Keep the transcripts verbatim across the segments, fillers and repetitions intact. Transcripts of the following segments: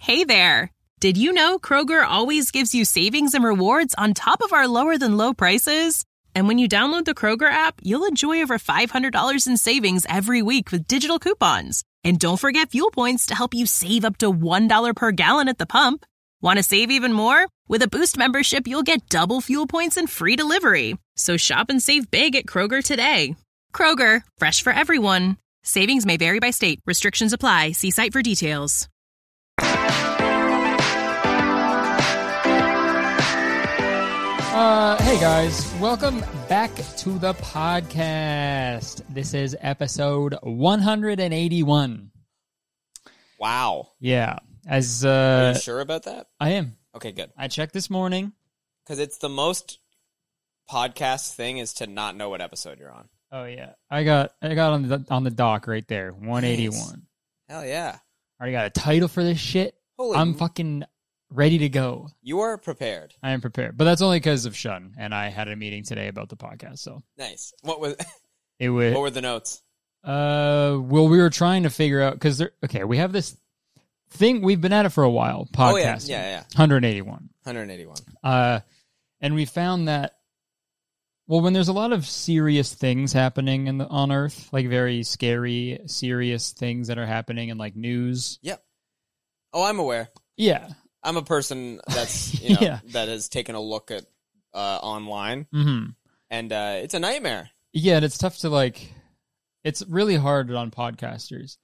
Hey there! Did you know Kroger always gives you savings and rewards on top of our lower-than-low prices? And when you download the Kroger app, you'll enjoy over five hundred dollars in savings every week with digital coupons. And don't forget fuel points to help you save up to one dollar per gallon at the pump. Want to save even more? With a Boost membership, you'll get double fuel points and free delivery. So shop and save big at Kroger today. Kroger, fresh for everyone. Savings may vary by state. Restrictions apply. See site for details. Uh, hey guys, welcome back to the podcast. This is episode one hundred eighty-one. Wow. Yeah. As uh, Are you sure about that? I am. Okay, good. I checked this morning. Because it's the most podcast thing is to not know what episode you're on. Oh yeah, I got I got on the on the dock right there, one eighty-one. Nice. Hell yeah! Already got a title for this shit. Holy I'm m- fucking ready to go. You are prepared. I am prepared, but that's only because of Shun, and I had a meeting today about the podcast. So Nice. What was? it was. What were the notes? Uh, well, we were trying to figure out because there. Okay, we have this thing we've been at it for a while. Podcast. Oh yeah, yeah, yeah. one hundred eighty-one. one hundred eighty-one. Uh, and we found that. Well, when there's a lot of serious things happening in the, on Earth, like very scary, serious things that are happening in like news. Yep. Oh, I'm aware. Yeah. I'm a person that's you know Yeah. that has taken a look at uh, online, Mm-hmm. and uh, it's a nightmare. Yeah, and it's tough to like. It's really hard on podcasters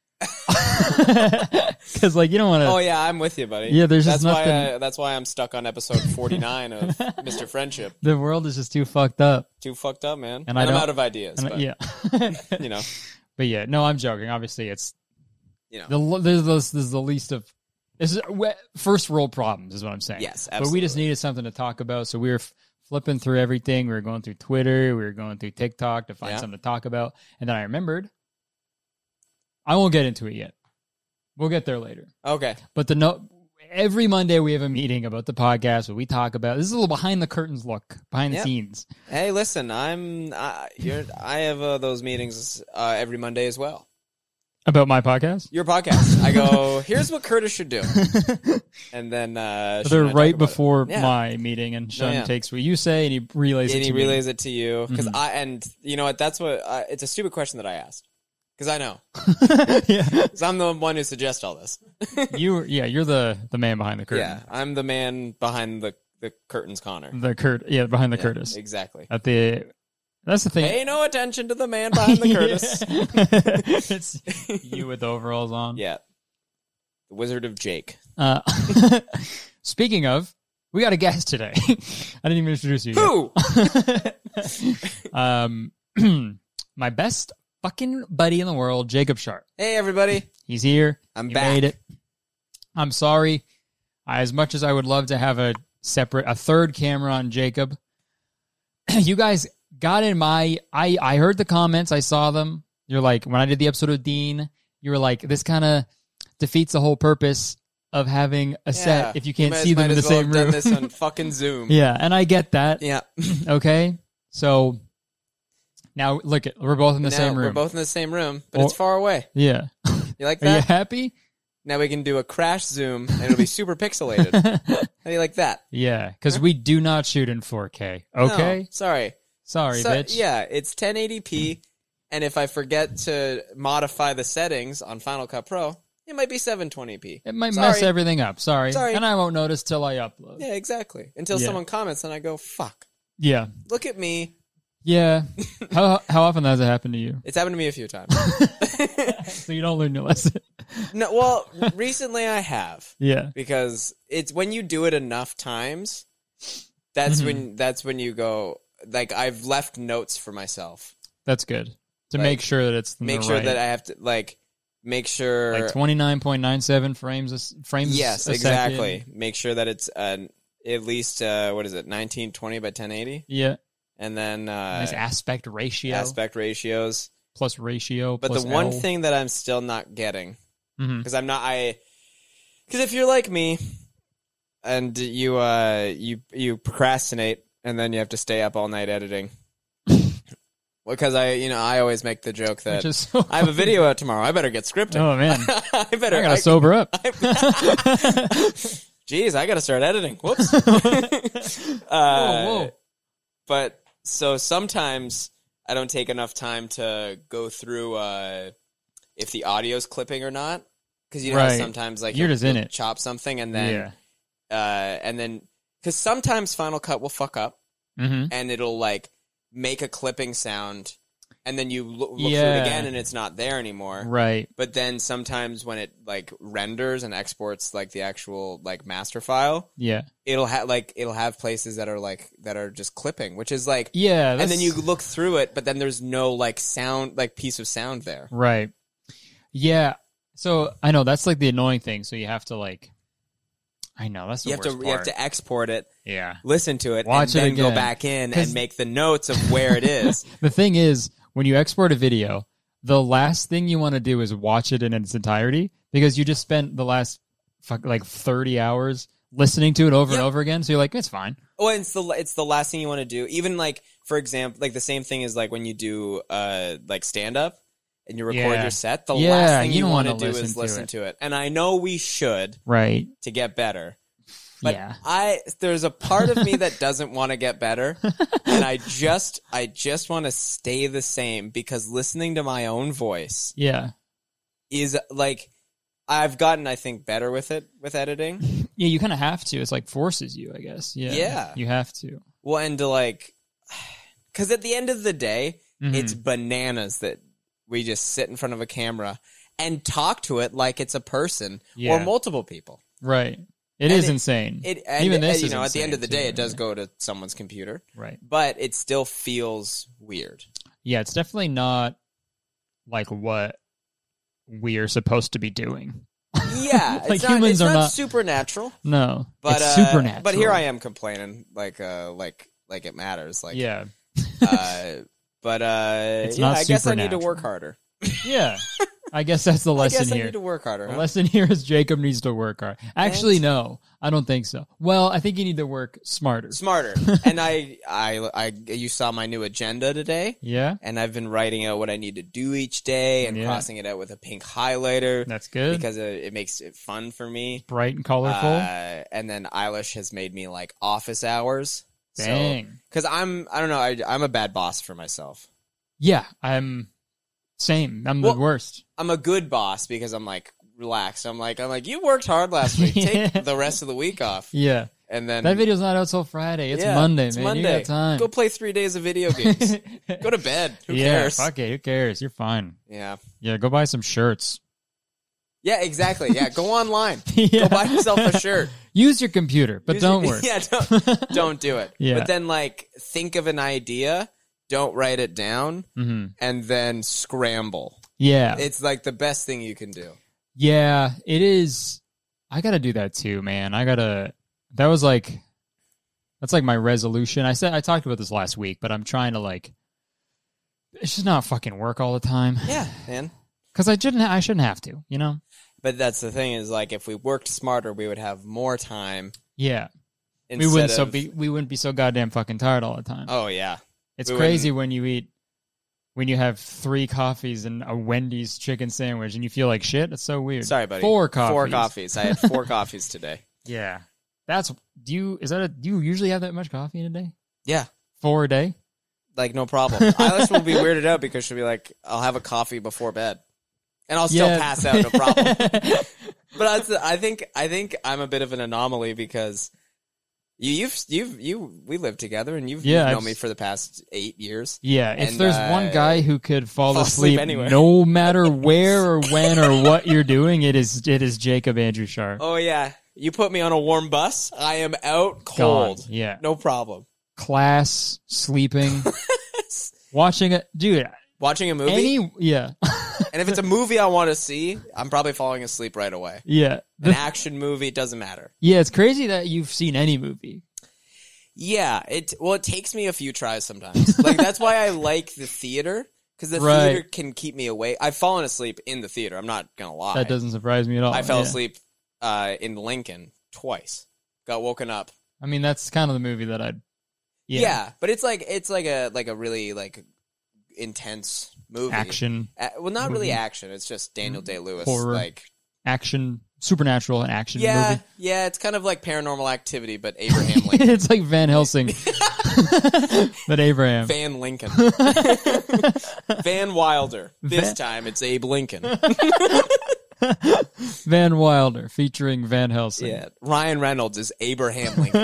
because, like, you don't want to. Oh yeah, I'm with you, buddy. Yeah, there's that's just why nothing- I, that's why I'm stuck on episode forty-nine of Mister Friendship. The world is just too fucked up. Too fucked up, man. And And, I I'm don't- out of ideas. And, but, yeah. you know, But yeah, no, I'm joking. Obviously, it's you know. the l- there's this, this is the least of. This is we- first world problems, is what I'm saying. Yes, But we just absolutely. needed something to talk about, so we were f- flipping through everything. We were going through Twitter, we were going through TikTok to find Yeah. something to talk about, and then I remembered. I won't get into it yet. We'll get there later. Okay. But the no, every Monday we have a meeting about the podcast where we talk about. This is a little behind the curtains look, behind the Yep. scenes. Hey, listen, I'm I, you're I have uh, those meetings uh, every Monday as well. About my podcast? Your podcast. I go, here's what Curtis should do, and then uh, Sean They're and I right talk about before it. Yeah. my meeting, and Sean yeah. takes what you say and he relays and it he to relays it to you because Mhm. I and you know what? That's what I, it's a stupid question that I asked because I know me. Yeah, because I'm the one who suggests all this. you. Yeah, you're the the man behind the curtain. Yeah, I'm the man behind the the curtains, Connor. The Kurt. Yeah, behind the Yeah, Curtis. exactly. At the. That's the thing. Pay no attention to the man behind the Curtis. It's you with the overalls on. Yeah, the Wizard of Jake. Uh, speaking of, we got a guest today. I didn't even introduce you. Who? Yet. um, my best fucking buddy in the world, Jacob Sharp. Hey, everybody. He's here. I'm He back. made it. I'm sorry. As much as I would love to have a separate, a third camera on Jacob, you guys got in my. I I heard the comments. I saw them. You're like, when I did the episode of Dean, you were like, this kind of defeats the whole purpose of having a set if you can't might- see them might in the as well same have done room. this on fucking Zoom. Yeah, and I get that. Yeah. Okay, so now look, at we're both in the Now, same room. We're both in the same room, but Or- it's far away. Yeah. You like Are you that? happy? Now we can do a crash zoom, and it'll be super pixelated. How do you like that? Yeah, because we do not shoot in four K. Okay, No, sorry. sorry, So- bitch. Yeah, it's ten eighty p, and if I forget to modify the settings on Final Cut Pro, it might be seven twenty p. It might Sorry. mess everything up. Sorry. Sorry. And I won't notice till I upload. Yeah, exactly. Until Yeah. someone comments, and I go, "Fuck, Yeah. look at me." Yeah. how how often has it happened to you? It's happened to me a few times. So you don't learn your lesson. No, well, recently I have. Yeah. Because it's when you do it enough times, that's Mhm. when that's when you go, like, I've left notes for myself. That's good. To Like, make sure that it's in Make the sure right, that I have to, like, make sure. like twenty-nine point nine seven frames a, s- frames yes, a exactly. second. Make sure that it's uh, at least, uh, what is it, nineteen twenty by ten eighty? Yeah. And then uh, Nice aspect ratio. aspect ratios. Plus ratio. But plus the one L. thing that I'm still not getting, Mhm. because I'm not, I, because if you're like me, and you, uh, you, you procrastinate, and then you have to stay up all night editing. because I, you know, I always make the joke that Which is so I have a video out tomorrow. I better get scripted. Oh man, I better. I gotta I, sober up. Jeez, I gotta start editing. Whoops. uh, whoa, whoa. But so sometimes I don't take enough time to go through uh, if the audio's clipping or not, because you know Right. how sometimes like You're you'll- just in you'll it. chop something and then Yeah. uh, and then because sometimes Final Cut will fuck up Mm-hmm. and it'll like make a clipping sound, and then you look, look through Yeah. it again and it's not there anymore. Right. But then sometimes when it like renders and exports like the actual like master file, Yeah. it'll have like it'll have places that are like that are just clipping, which is like Yeah. and then that's- you look through it, but then there's no like sound like piece of sound there. Right. Yeah. So I know that's like the annoying thing. So you have to like, I know that's the You have worst to part. you have to export it, Yeah. listen to it, Watch it and then go again. back in 'Cause- and make the notes of where it is. The thing is, when you export a video, the last thing you want to do is watch it in its entirety because you just spent the last fuck, like thirty hours listening to it over and Yep. over again. So you're like, it's fine. Oh, and it's the it's the last thing you want to do. Even like for example, like the same thing is like when you do uh like stand up and you record Yeah. your set. The Yeah, last thing you you, don't want to wanna do listen is to listen it. to it. And I know we should Right. to get better. But yeah. I there's a part of me that doesn't want to get better, and I just I just want to stay the same because listening to my own voice Yeah. is like I've gotten I think better with it with editing. Yeah. You kind of have to. It's like forces you, I guess. Yeah. Yeah. You have to. Well, and to like because at the end of the day, Mhm. it's bananas that we just sit in front of a camera and talk to it like it's a person Yeah. or multiple people. Right. It And is it- insane. It and, Even this and, you is know at the end of the insane, day, too. it does go to someone's computer, Right. but it still feels weird. Yeah. It's definitely not like what we are supposed to be doing. Yeah, Like it's not, humans it's are not, not- supernatural, No. but it's uh, supernatural. But here I am complaining like uh like like it matters. Like Yeah. uh, but uh, It's yeah, not I guess I need to supernatural. work harder. Yeah. I guess that's the I lesson guess I here. need to work harder. The huh? lesson here is Jacob needs to work hard. Actually, And- no, I don't think so. Well, I think you need to work smarter. Smarter. And I, I, I, you saw my new agenda today, Yeah, and I've been writing out what I need to do each day and Yeah. crossing it out with a pink highlighter that's good. because it, it makes it fun for me. Bright and colorful. Uh, and then Eilish has made me like office hours. Dang. Because I'm, I don't know, I, I'm a bad boss for myself. Yeah, I'm same. I'm Well- the worst. I'm a good boss because I'm like relaxed. I'm like, I'm like, you worked hard last week. Take Yeah. the rest of the week off. Yeah, And then that video's not out till Friday. It's Yeah, Monday, it's man. Monday. You got time. Go play three days of video games. Go to bed. Who yeah, cares? fuck it. Who cares? You're fine. Yeah. Yeah, go buy some shirts. Yeah, exactly. Yeah, go online. Yeah. Go buy yourself a shirt. Use your computer, but Use don't your- work. Yeah, don't, don't do it. Yeah. But then, like, think of an idea, don't write it down, hmm and then scramble. Yeah, It's like the best thing you can do. yeah, it is. I gotta do that too, man. I gotta. That was like, that's like my resolution. I said I talked about this last week, but I'm trying to like. It's just not fucking work all the time. Yeah, man. Because I shouldn't. I shouldn't have to. You know. But that's the thing is, like, if we worked smarter, we would have more time. Yeah. We Instead wouldn't so of, be. We wouldn't be so goddamn fucking tired all the time. Oh, yeah. it's we crazy when you eat. When you have three coffees and a Wendy's chicken sandwich and you feel like shit, it's so weird. Sorry, buddy. Four coffees. Four coffees. I had four coffees today. Yeah, that's. Do you is that a? Do you usually have that much coffee in a day? Yeah. Four a day? Like, no problem. Eilish will be weirded out because she'll be like, I'll have a coffee before bed. And I'll still Yeah. pass out, no problem. But that's, I think I think I'm a bit of an anomaly because you, you've you've you we lived together and you've, Yeah, you've known I've- me for the past eight years. Yeah, if And, there's uh, one guy who could fall, fall asleep asleep, anywhere. no matter where or when or what you're doing, it is it is Jacob Andrew Sharp. Oh yeah, you put me on a warm bus, I am out Gone. cold. Yeah, No problem. class, sleeping, watching it, dude. Watching a movie, Any yeah, and if it's a movie I want to see, I'm probably falling asleep right away. yeah, An action movie, it doesn't matter. yeah. It's crazy that you've seen any movie. Yeah, it well, it takes me a few tries sometimes. Like that's why I like the theater because the Right. theater can keep me awake. I've fallen asleep in the theater. I'm not gonna lie. That doesn't surprise me at all. I fell Yeah. asleep uh, in Lincoln twice. Got woken up. I mean, that's kind of the movie that I'd. Yeah. Yeah, but it's like it's like a like a really like intense movie. Action. Uh, well, not really movie. action. It's just Daniel Day-Lewis. Horror. Like Action, supernatural and action yeah, movie. yeah. It's kind of like Paranormal Activity, but Abraham Lincoln. It's like Van Helsing. But Abraham. Van Lincoln. Van Wilder. This Van- time it's Abe Lincoln. Van Wilder featuring Van Helsing. Yeah. Ryan Reynolds is Abraham Lincoln.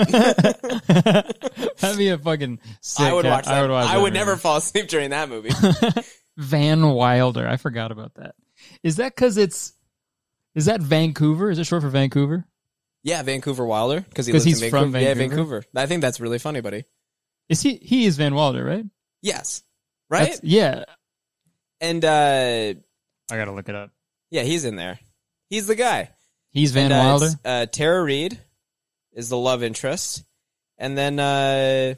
That'd be a fucking sick. I would cat. watch that. I would, watch I that would movie. never fall asleep during that movie. Van Wilder. I forgot about that. Is that because it's... Is that Vancouver? Is it short for Vancouver? Yeah, Vancouver Wilder. Because he 'Cause lives he's in from Vancouver. Yeah, Vancouver? Vancouver. I think that's really funny, buddy. Is he... He is Van Wilder, right? Yes. Right? That's- yeah. And, uh, I gotta look it up. yeah, he's in there. He's the guy. He's Van and, uh, Wilder? it's, Uh, Tara Reid is the love interest. And then, uh,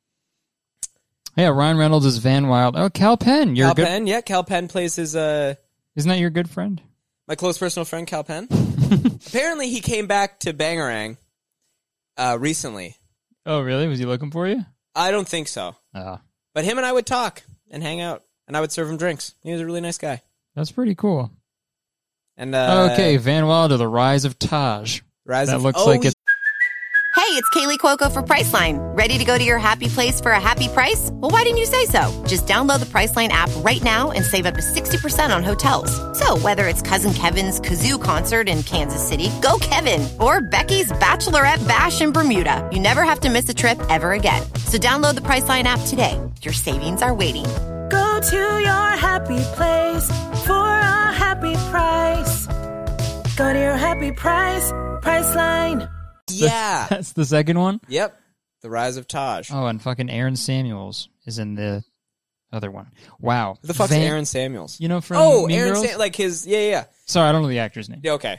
Yeah, Ryan Reynolds is Van Wilder. Oh, Cal Penn. You're Cal a good... Penn. Yeah, Cal Penn plays his, uh, Isn't that your good friend? my close personal friend, Cal Penn. Apparently, he came back to Bangarang, uh, recently. Oh, really? Was he looking for you? I don't think so. Oh, But him and I would talk and hang out, and I would serve him drinks. He was a really nice guy. that's pretty cool. And uh, Okay, Van Wilder, The Rise of Taj. Rise That of, looks oh, like it's... Hey, it's Kaylee Cuoco for Priceline. Ready to go to your happy place for a happy price? Well, why didn't you say so? Just download the Priceline app right now and save up to sixty percent on hotels. So whether it's Cousin Kevin's Kazoo Concert in Kansas City, go Kevin, or Becky's Bachelorette Bash in Bermuda, you never have to miss a trip ever again. So download the Priceline app today. Your savings are waiting. Go to your happy place for a happy price. Go to your happy price, Priceline. yeah. That's the second one? Yep. The Rise of Taj. Oh, and fucking Aaron Samuels is in the other one. Wow. Who the fuck's Van- Aaron Samuels? You know from Oh, Mean Aaron Girls? Sam- like his, yeah, yeah, yeah. Sorry, I don't know the actor's name. Yeah, okay.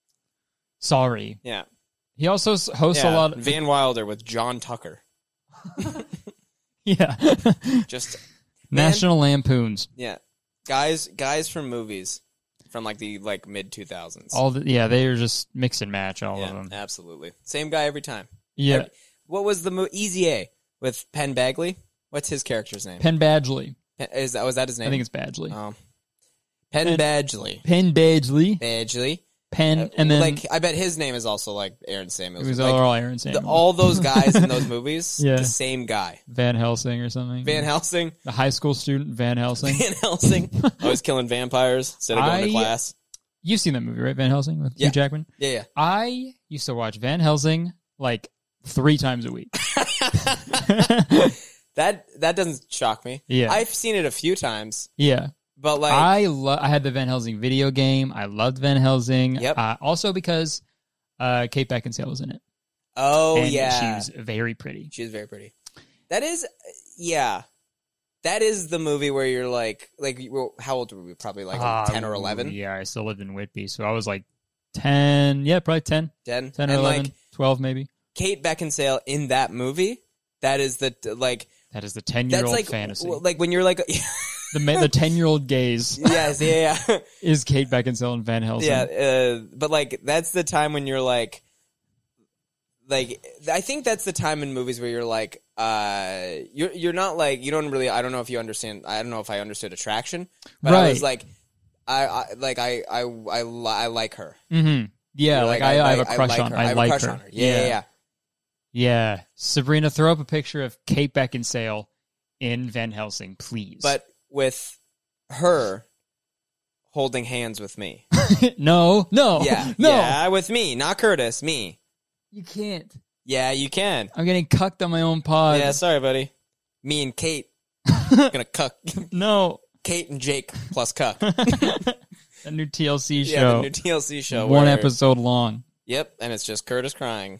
Sorry. Yeah. He also s- hosts yeah. a lot of... Van Wilder with John Tucker. Yeah. Just, man, National Lampoons. yeah. Guys, guys from movies from like the like mid two thousands. All the, yeah, they are just mix and match, all yeah, of them. absolutely. Same guy every time. Yeah. Every- what was the mo- Easy A with Penn Badgley? What's his character's name? Penn Badgley. Penn, is that was that his name? I think it's Badgley. Oh. Penn Penn- Badgley. Penn Badgley. Badgley. Penn, Uh, and then like I bet his name is also like Aaron Samuels. it was like, all Aaron the, Samuels. all those guys in those movies, Yeah. the same guy. Van Helsing or something. Van Helsing. The high school student Van Helsing. Van Helsing. Always killing vampires instead of going I- to class. You've seen that movie, right? Van Helsing with Yeah. Hugh Jackman? Yeah, yeah. I used to watch Van Helsing like three times a week. That that doesn't shock me. Yeah. I've seen it a few times, Yeah. but like I lo- I had the Van Helsing video game. I loved Van Helsing. Yep. Uh, also because uh, Kate Beckinsale was in it. oh and yeah, she was very pretty. she was very pretty. That is, yeah, that is the movie where you're like, like, well, how old were we? Probably like Uh, ten or eleven. Yeah, I still lived in Whitby, so I was like ten. Yeah, probably ten. ten, ten or and eleven. like twelve maybe. Kate Beckinsale in that movie. That is the like. That is the ten-year-old That's like fantasy. well, like when you're like, the ma- the ten-year-old gaze yes, yeah, yeah. is Kate Beckinsale and Van Helsing. Yeah, uh, but like that's the time when you're like, like I think that's the time in movies where you're like, uh, you're you're not like you don't really. I don't know if you understand. I don't know if I understood attraction, but I was Right. like, I, I like I I I, li- I like her. Mm-hmm. Yeah, You're like, I, I have a crush like on her. I, I have like a crush her. on her. Yeah, yeah, yeah. Yeah. Sabrina, throw up a picture of Kate Beckinsale in Van Helsing, please. But with her holding hands with me. no, no, Yeah, no. yeah, with me, not Curtis, me. You can't. Yeah, you can. I'm getting cucked on my own pod. Yeah, sorry, buddy. Me and Kate gonna cuck. No. Kate and Jake plus cuck. A new T L C Yeah, show. the new T L C show. One where- episode long. Yep, and it's just Curtis crying.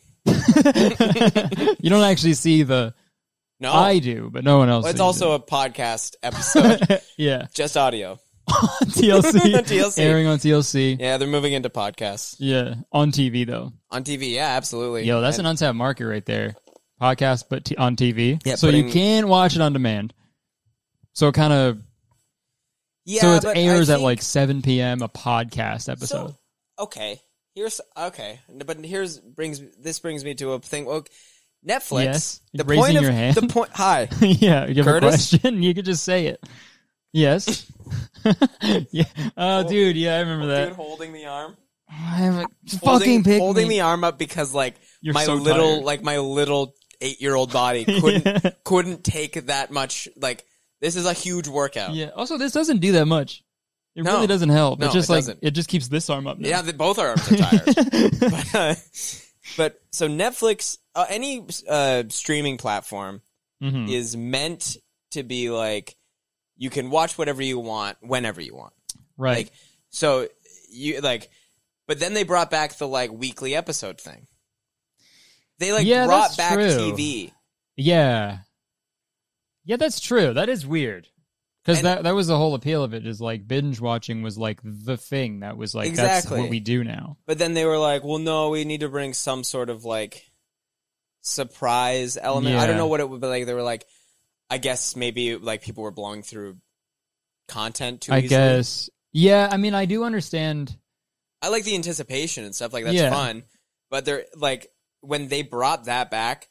You don't actually see the. No, I do, but no one else. Well, it's sees also a podcast episode, it. yeah. just audio. T L C. T L C. Airing on T L C. Yeah, they're moving into podcasts Yeah. On T V, though. on T V. Yeah, absolutely. Yo, that's And- an untapped market right there. Podcast, but t- on T V. Yeah, so putting- you can watch it on demand. So it kind of. yeah. so it but airs I at think- like seven p.m. a podcast episode. So, okay, here's okay, but here's brings this brings me to a thing. Well, Netflix. Yes. The Raising point of your hand. the point. Hi. yeah. You have Curtis? a question? You could just say it. Yes. yeah. Oh, dude. Yeah, I remember that. Dude holding the arm. I haven't Holding, fucking pick holding me. the arm up because like You're my so little tired. like my little eight year old body couldn't couldn't take that much. Like this is a huge workout. Yeah. Also, this doesn't do that much. It No. really doesn't help. No, it's just it like doesn't. it just keeps this arm up. Now. Yeah, the, both our arms are tired. but, uh, but so Netflix, uh, any uh, streaming platform Mhm. is meant to be like you can watch whatever you want whenever you want. Right. Like so you like, but then they brought back the like weekly episode thing. They like Yeah, brought that's back true. T V. Yeah. Yeah, that's true. That is weird. Because And- that, that was the whole appeal of it, is like binge watching was like the thing that was like, that's Exactly. what we do now. But then they were like, well, no, we need to bring some sort of like surprise element. I don't Yeah. know what it would be like. They were like, I guess maybe like people were blowing through content too I easily. guess. Yeah, I mean, I do understand. I like the anticipation and stuff like that's Yeah. fun. But they're like, when they brought that back,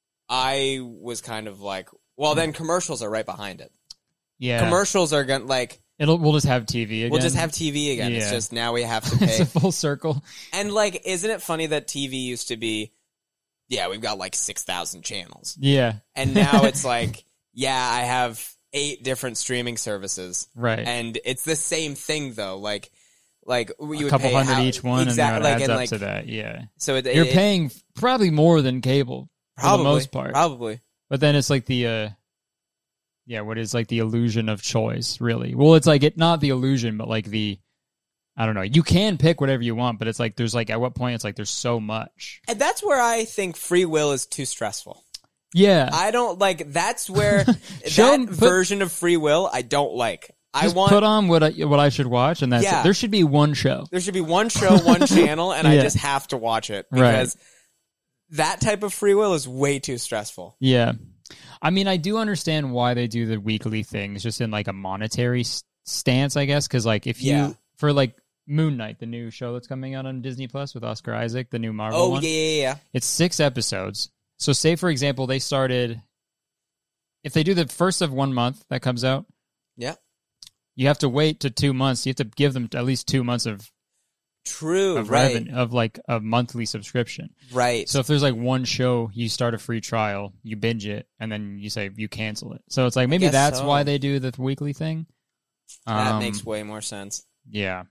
I was kind of like, well, then commercials are right behind it. Yeah. Commercials are going to like, It'll, we'll just have T V again. we'll just have T V again. It's Yeah. just now we have to It's pay. a full circle. And like, isn't it funny that T V used to be, yeah, we've got like six thousand channels. Yeah. And now it's like, yeah, I have eight different streaming services. Right. And it's the same thing though. Like, like you a would couple pay hundred how- each one, exactly, and then it like, adds and up like, to that. Yeah. So it, You're it- paying probably more than cable probably, for the most part. Probably. But then it's like the, uh, yeah, what is like the illusion of choice, really? Well, it's like it not the illusion, but like the, I don't know. You can pick whatever you want, but it's like there's like at what point it's like there's so much. And that's where I think free will is too stressful. Yeah, I don't like. That's where Show that 'em- put- version of free will I don't like. I just want put on what I, what I should watch, and that's Yeah. it. There should be one show. there should be one show, one channel, and I Yeah. just have to watch it Right. because that type of free will is way too stressful. Yeah, I mean, I do understand why they do the weekly things, just in like a monetary s- stance, I guess. Because like if you Yeah. for like Moon Knight, the new show that's coming out on Disney Plus with Oscar Isaac, the new Marvel Oh one. yeah, yeah, yeah. It's six episodes. So say, for example, they started, if they do the first of one month that comes out, Yeah. you have to wait to two months. You have to give them at least two months of, True. of right. revenue, of like a monthly subscription. Right. So if there's like one show, you start a free trial, you binge it, and then you say you cancel it. So it's like maybe guess that's so. why they do the weekly thing. that Um, makes way more sense. Yeah.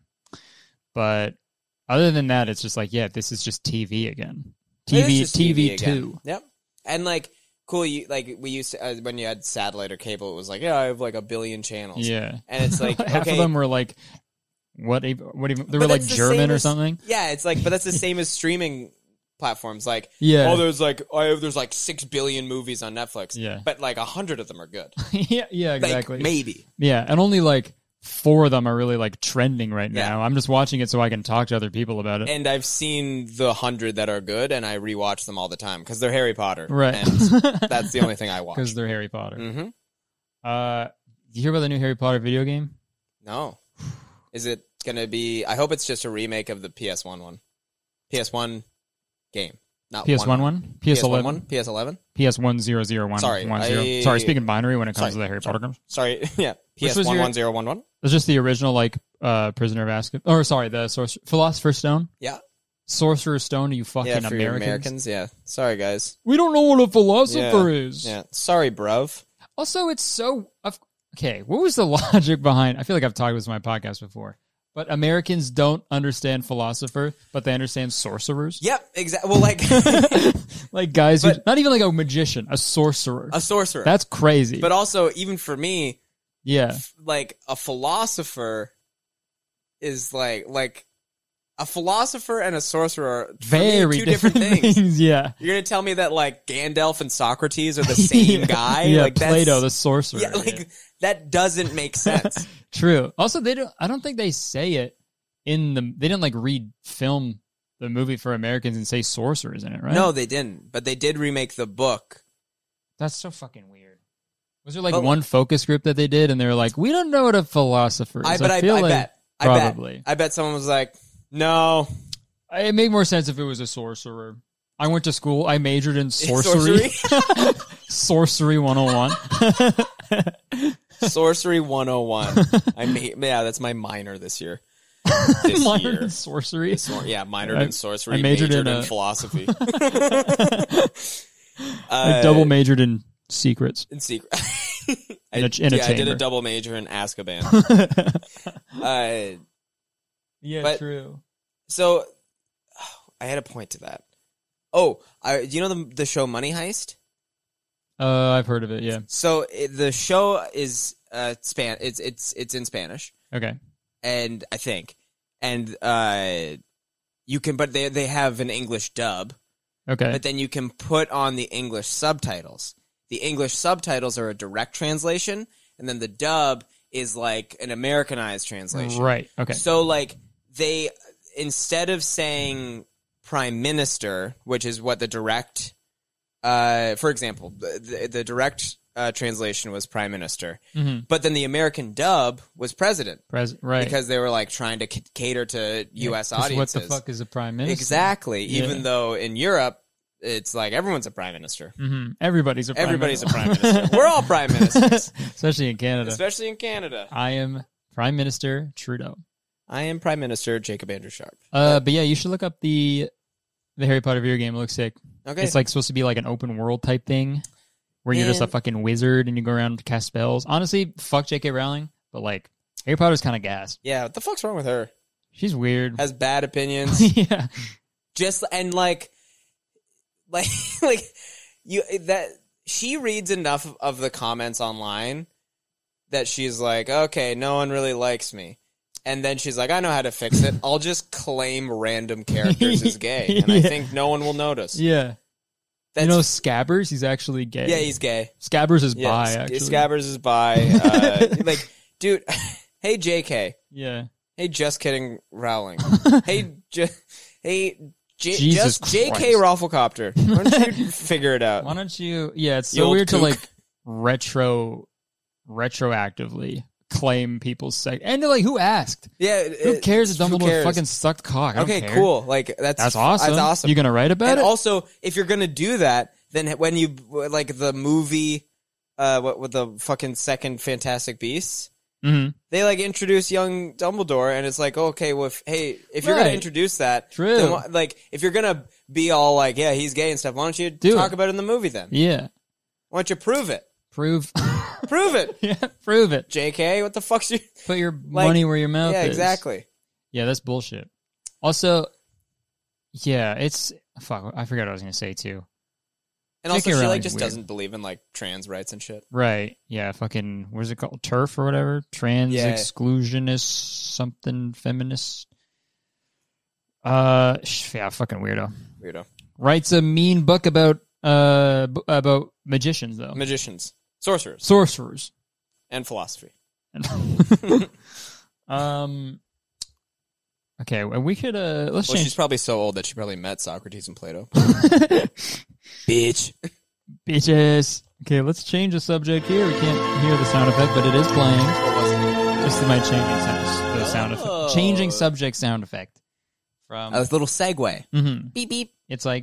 But other than that, it's just like, yeah, this is just T V again. It is T V, just T V again. two. Yep. And like, cool. You like we used to uh, when you had satellite or cable, it was like, yeah, I have like a billion channels. Yeah. And it's like, half okay, of them were like, what? Even, what even? They but were like that's the German same or as- something. Yeah, it's like, but that's the same as streaming platforms. Like, Yeah. oh, there's like, I have, there's like six billion movies on Netflix. Yeah. But like a hundred of them are good. yeah, yeah, Like, exactly. maybe. Yeah, and only like four of them are really like trending right Yeah. now. I'm just watching it so I can talk to other people about it. And I've seen the hundred that are good, and I rewatch them all the time because they're Harry Potter. Right. And that's the only thing I watch. Because they're Harry Potter. Mm-hmm. Uh, did you hear about the new Harry Potter video game? No. Is it gonna be? I hope it's just a remake of the P S one one. P S one game, not P S one one? P S eleven? one, P S eleven. P S one zero zero one. Sorry, one zero. I- Sorry, speaking binary when it comes Sorry, to the Harry sorry. Potter games. Sorry, yeah, P Which S was one your- one zero one one. It's just the original like uh Prisoner of Azkaban. Or sorry, the Sorcer- Philosopher's Stone. Yeah, Sorcerer's Stone, you fucking yeah, for your Americans. Americans. Yeah, sorry guys. We don't know what a philosopher Yeah. is. Yeah, sorry, bruv. Also, it's so of- okay. What was the logic behind? I feel like I've talked about this on my podcast before, but Americans don't understand philosopher, but they understand sorcerers. Yep, exactly. Well, like Like guys, who, But- not even like a magician, a sorcerer. a sorcerer. That's crazy. But also, even for me, yeah, like a philosopher is like like a philosopher and a sorcerer are for me, very two different, things. Yeah, You're gonna tell me that like Gandalf and Socrates are the same Yeah. guy? Yeah, like that's, Plato, the sorcerer. yeah, like that doesn't make sense. True. Also, they don't. I don't think they say it in the. They didn't like read film the movie for Americans and say sorcerers in it, right? No, they didn't. But they did remake the book. That's so fucking weird. Was there like But- one focus group that they did, and they were like, "We don't know what a philosopher is." I but I, feel I like bet. probably. I bet. I bet someone was like, "No, It made more sense if it was a sorcerer. I went to school. I majored in sorcery. sorcery." Sorcery one oh one. Sorcery one oh one. I made, yeah, that's my minor this year. This Minored year. in sorcery. Sor- yeah, minored I- in sorcery, I majored majored, in in, a- philosophy. I Uh, double majored in secrets. in secret. In I, a- in a yeah, I did chamber. a double major in Azkaban. uh, Yeah, But- true. so I had a point to that. Oh, I, do you know the the show Money Heist? Uh, I've heard of it. Yeah. So it, the show is uh span. It's it's it's in Spanish, Okay. and I think, and uh, you can, but they they have an English dub, Okay. but then you can put on the English subtitles. The English subtitles are a direct translation, and then the dub is like an Americanized translation. Right. Okay. So like they, instead of saying prime minister, which is what the direct, uh, for example, the, the, the direct uh, translation was prime minister, Mhm. but then the American dub was president Pres- right. because they were like trying to c- cater to U S 'Cause audiences. What the fuck is a prime minister? Exactly. Yeah. Even though in Europe, it's like everyone's a prime minister. hmm Everybody's a prime Everybody's a minister. prime minister. We're all prime ministers, Especially in Canada. especially in Canada. I am Prime Minister Trudeau. I am Prime Minister Jacob Andrew Sharp. Uh, but yeah, you should look up the the Harry Potter video game. It looks sick. Okay. It's like supposed to be like an open world type thing where you're just a Man. fucking wizard and you go around to cast spells. Honestly, fuck J K Rowling, but like Harry Potter's kind of gas. Yeah, what the fuck's wrong with her? She's weird. Has bad opinions. yeah. Just and like like like you that she reads enough of the comments online that she's like, okay, no one really likes me. And then she's like, I know how to fix it. I'll just claim random characters as gay. And I Yeah. think no one will notice. Yeah. That's, you know Scabbers? He's actually gay. yeah, he's gay. Scabbers is Yeah, bi, Sc- actually. Scabbers is bi. Uh, like, dude, hey, J K. Yeah. Hey, just kidding, Rowling. hey, J- hey, J- Jesus just J K Christ. Rafflecopter. Why don't you figure it out? Why don't you? Yeah, it's You so old weird to kook. like retro, retroactively claim people's sex. And like, who asked? Yeah, Who it- cares if who Dumbledore cares? fucking sucked cock? I don't Okay, care. cool. Like that's That's awesome. That's awesome. You gonna write about and it? also, if you're gonna do that, then when you like the movie, uh, what with the fucking second Fantastic Beasts, Mhm. they like introduce young Dumbledore, and it's like, okay, well, if, hey, if you're Right. gonna introduce that, True. then why- like if you're gonna be all like, yeah, he's gay and stuff, why don't you Do talk it. about it in the movie then? Yeah. Why don't you prove it? Prove. Prove it, yeah. Prove it. J K. What the fuck's you? Put your money where your mouth Yeah, is. exactly. Yeah, that's bullshit. Also, yeah, it's fuck. I forgot what I was gonna say too. And also, J K she like Rowling's just weird. doesn't believe in like trans rights and shit. Right. Yeah. Fucking. What is it called? TERF or whatever. Trans Yeah. exclusionist something feminist. Uh. sh- Yeah. Fucking weirdo. Weirdo. Writes Writes a mean book about uh b- about magicians though. Magicians, sorcerers, Sorcerers. and philosophy. um. Okay. well, We could uh. Let's Well, change. she's probably so old that she probably met Socrates and Plato. Bitch. Bitches. Okay, let's change the subject here. We can't hear the sound effect, but it is playing. Just my changing sound, the sound Oh. effect. Changing subject sound effect. From A little segue. Mhm. Beep beep. It's like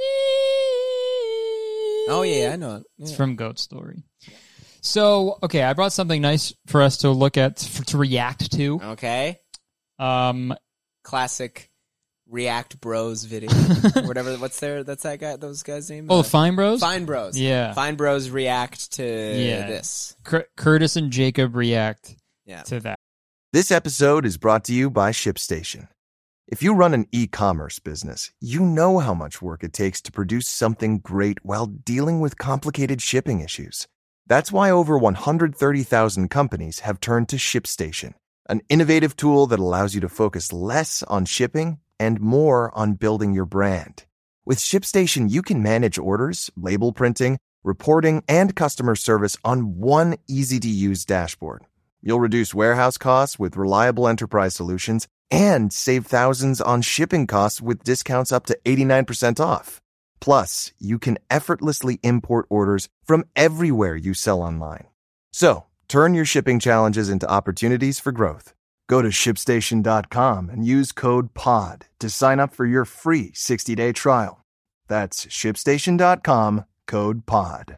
Oh yeah, I know it. it's Yeah. from Goat Story. So, okay, I brought something nice for us to look at, for, to react to. Okay. Um, Classic React Bros video. Whatever. What's their? That's that guy. Those guys' name. oh, Uh, the Fine Bros? Fine Bros. Yeah. Fine Bros react to Yeah. this. Cur- Curtis and Jacob react Yeah. to that. This episode is brought to you by ShipStation. If you run an e-commerce business, you know how much work it takes to produce something great while dealing with complicated shipping issues. That's why over one hundred thirty thousand companies have turned to ShipStation, an innovative tool that allows you to focus less on shipping and more on building your brand. With ShipStation, you can manage orders, label printing, reporting, and customer service on one easy-to-use dashboard. You'll reduce warehouse costs with reliable enterprise solutions and save thousands on shipping costs with discounts up to eighty-nine percent off. Plus, you can effortlessly import orders from everywhere you sell online. So, turn your shipping challenges into opportunities for growth. Go to ship station dot com and use code POD to sign up for your free sixty-day trial. That's ship station dot com, code POD.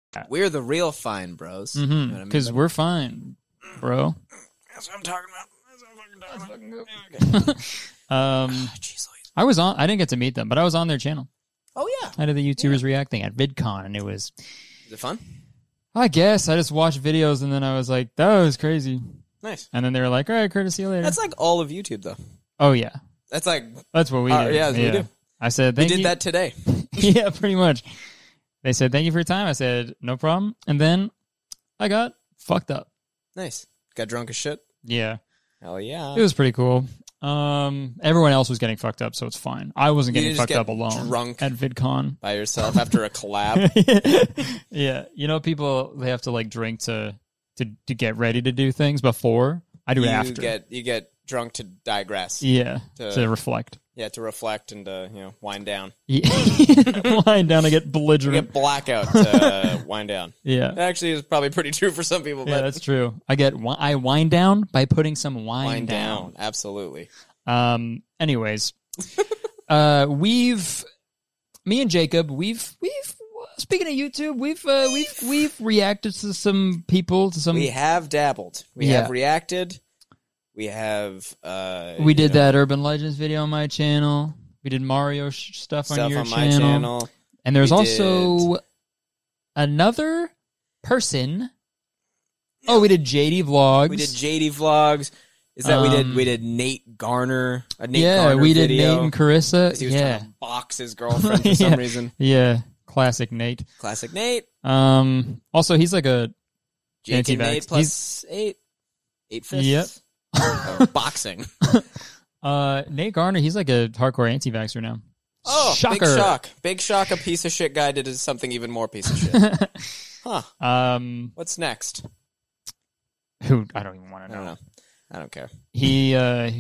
We're the real fine bros. Because You know what I mean, buddy? we're fine, bro. That's what I'm talking about. That's what I'm fucking talking about. Um, Jeez Louise. I was on. I didn't get to meet them, but I was on their channel. Oh, yeah. I did the YouTubers reacting at VidCon, and it was. Is it fun? I guess I just watched videos, and then I was like, "That was crazy." Nice. And then they were like, "All right, Curtis, see you later." That's like all of YouTube, though. Oh yeah, That's like, that's what we Uh, do. yeah, that's what we do. I said, we "Thank did you." that today. Yeah, pretty much. They said, "Thank you for your time." I said, "No problem." And then I got fucked up. Nice. Got drunk as shit? Yeah, Hell yeah. it was pretty cool. Um, everyone else was getting fucked up, so it's fine. I wasn't You getting just fucked get up alone. drunk. At VidCon. By yourself after a collab. Yeah, you know, people they have to like drink to to to get ready to do things before. I do it you after. Get, you get drunk to digress. Yeah, To- to reflect. Yeah, to reflect and to, you know, wind down. Yeah. Lying down to get You belligerent. get blackout to wind down. Yeah. That actually is probably pretty true for some people, Yeah, but that's true. I get wi- I wind down by putting some wine, wind down. down. Absolutely. Um. Anyways, uh, we've me and Jacob, we've we've speaking of YouTube, we've uh, we've we've reacted to some people to some. We have dabbled. We Yeah. have reacted. We have. Uh, we did you know, that Urban Legends video on my channel. We did Mario sh- stuff on stuff your on my channel. channel. And there's We also another person. Oh, we did J D Vlogs. We did J D Vlogs. Is that we did? Um, We did Nate Garner. A Nate yeah, Garner we did video. Nate and Carissa. 'Cause He was Yeah, trying to box his girlfriend for some Yeah. reason. yeah, classic Nate. Classic Nate. Um, also he's like a J K Anti-vax. Nate plus eight. Eight fists. Yep. Oh, boxing. uh Nate Garner. He's like a hardcore anti-vaxxer now. Oh, Shocker. big shock. Big shock. A piece of shit guy did something even more piece of shit. Huh. Um, What's next? who I don't even want I to don't know. know. I don't care. He, uh,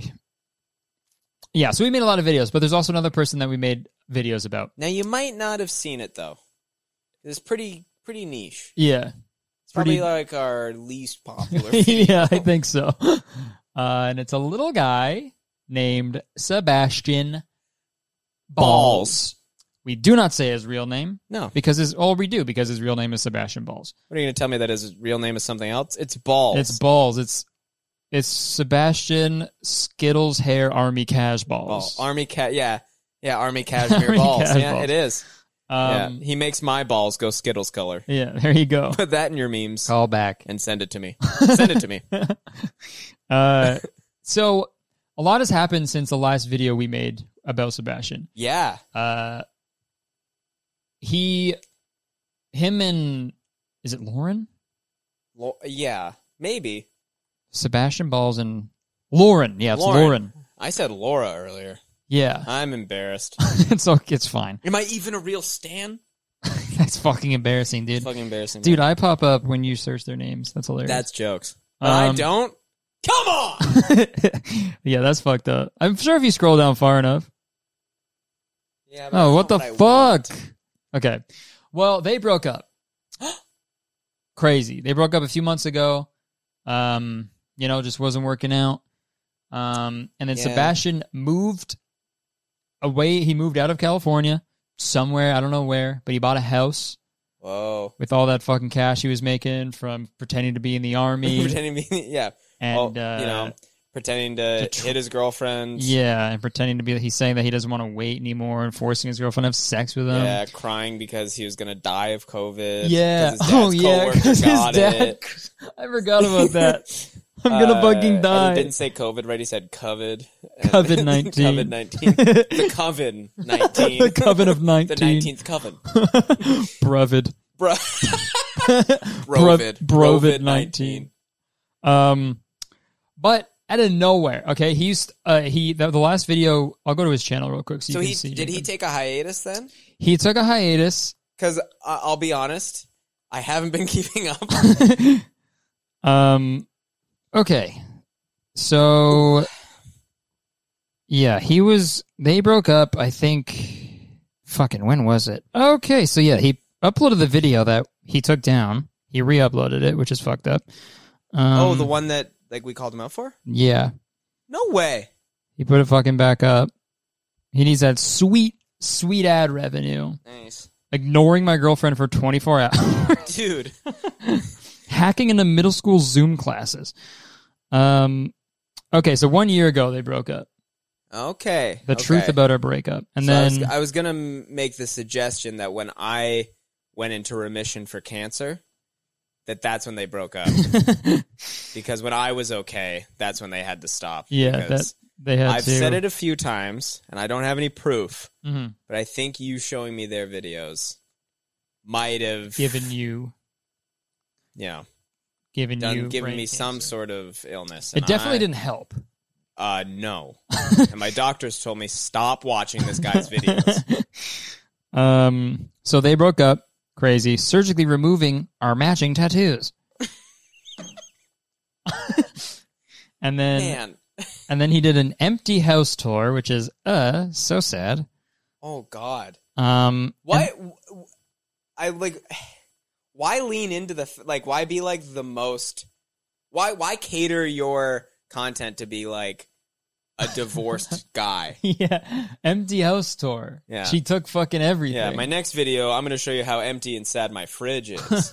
yeah. So we made a lot of videos, but there's also another person that we made videos about. Now you might not have seen it though. It's pretty pretty niche. Yeah, It's probably Pretty- like our least popular. video. yeah, I think so. Uh, and it's a little guy named Sebastian Balls. We do not say his real name No. because his all we do because his real name is Sebastian Balls. What are you going to tell me that his real name is something else? It's Balls. It's Balls. It's it's Sebastian Skittles Hair Army Cash Ball. Balls. Army cat. Yeah. Yeah, Army Cashmere Army balls. Cash yeah, balls. it is. yeah. Um, He makes my balls go Skittles color. yeah, there you go. Put that in your memes Call back. and send it to me. Send it to me. Uh, so a lot has happened since the last video we made about Sebastian. Yeah. Uh, he, him, and is it Lauren? Lo- yeah. Maybe. Sebastian Balls and Lauren. Yeah, it's Lauren. Lauren. I said Laura earlier. Yeah, I'm embarrassed. it's okay. It's fine. Am I even a real Stan? That's fucking embarrassing, dude. It's fucking embarrassing. Dude, I pop up when you search their names. That's hilarious. That's jokes. But I Um, don't. Come on! Yeah, that's fucked up. I'm sure if you scroll down far enough. Yeah, but Oh, that's what the not I fuck? want. Okay. Well, they broke up. Crazy. They broke up a few months ago. Um, you know, just wasn't working out. Um, and then Yeah. Sebastian moved away. He moved out of California somewhere. I don't know where, but he bought a house Whoa. with all that fucking cash he was making from pretending to be in the army. pretending to be, yeah. and, well, uh, you know, pretending to, to tr- hit his girlfriend. yeah, and pretending to be, he's saying that he doesn't want to wait anymore and forcing his girlfriend to have sex with him. Yeah, crying because he was going to die of COVID. Yeah. 'cause his dad's Oh, yeah. coworker Because his got dad. it. I forgot about that. I'm gonna Uh, fucking and die. He didn't say COVID, right? He said COVID. COVID nineteen. COVID nineteen. The COVID nineteen. The coven of The nineteen. nineteenth coven. Brovid. Bro. Brovid. Brovid. Brovid nineteen. Um, but out of nowhere, okay, he's uh he the, the last video. I'll go to his channel real quick so, So you he can see. did he him. take a hiatus then? He took a hiatus. Because I'll be honest, I haven't been keeping up. Um, okay, so yeah, he was. They broke up. I think. Fucking when was it? Okay, so yeah, he uploaded the video that he took down. He re-uploaded it, which is fucked up. Um, Oh, the one that like we called him out for? Yeah, No way. he put it fucking back up. He needs that sweet, sweet ad revenue. Nice. ignoring my girlfriend for twenty-four hours, Dude. hacking into middle school Zoom classes. Um, okay, so one year ago they broke up. Okay. The okay. truth about our breakup, and so then I was, I was gonna make the suggestion that when I went into remission for cancer, that that's when they broke up. Because when I was okay, that's when they had to stop. yeah, that they had I've to. said it a few times, and I don't have any proof, mm-hmm. but I think you showing me their videos might have given you, you know, given done, you, given brain me cancer. some sort of illness. It and definitely I, didn't help. Uh, no. And my doctors told me, stop watching this guy's videos. Um, so they broke up. Crazy. Surgically removing our matching tattoos. and then, Man. and then he did an empty house tour, which is uh so sad. Oh, God. Um, Why? and- I like. Why lean into the like? Why be like the most? Why why cater your content to be like a divorced guy? yeah, empty house tour. Yeah. She took fucking everything. Yeah, my next video, I'm going to show you how empty and sad my fridge is.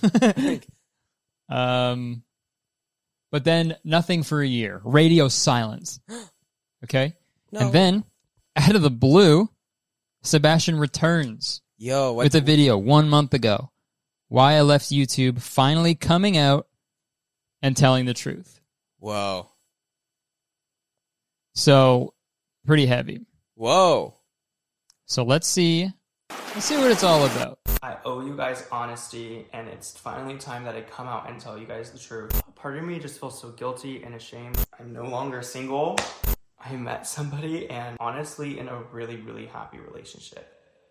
um, but then nothing for a year. Radio silence. Okay, No. and then out of the blue, Sebastian returns. Yo, with a video one month ago. Why I left YouTube, finally coming out and telling the truth. Whoa. So, pretty heavy. Whoa. So let's see. Let's see what it's all about. I owe you guys honesty, and it's finally time that I come out and tell you guys the truth. Part of me just feels so guilty and ashamed. I'm no longer single. I met somebody, and honestly, in a really, really happy relationship.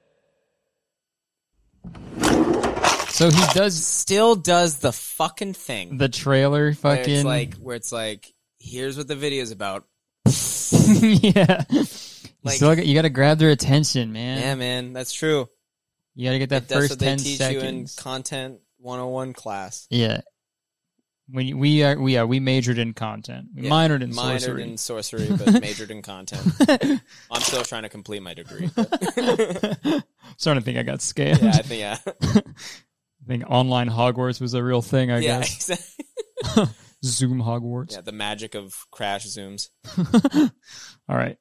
So he does Still does the fucking thing. the trailer Where fucking it's like, where it's like, here's what the video's about. yeah. You Like- still got, you got to grab their attention, man. Yeah, man, that's true. You got to get that That's first what they ten teach seconds. you in Content one oh one class. Yeah. When you- we are we are we majored in content. We Yeah, minored in minored sorcery. in sorcery, but majored in content. I'm still trying to complete my degree. But Starting to think I got scammed. yeah, I think yeah, I think online Hogwarts was a real thing, I yeah, guess. exactly. Zoom Hogwarts. Yeah, the magic of crash zooms. All right.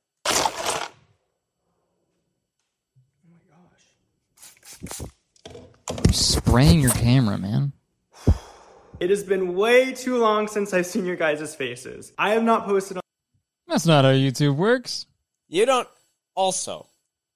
You're spraying your camera, man. It has been way too long since I've seen your guys' faces. I have not posted on That's not how YouTube works. You don't. Also,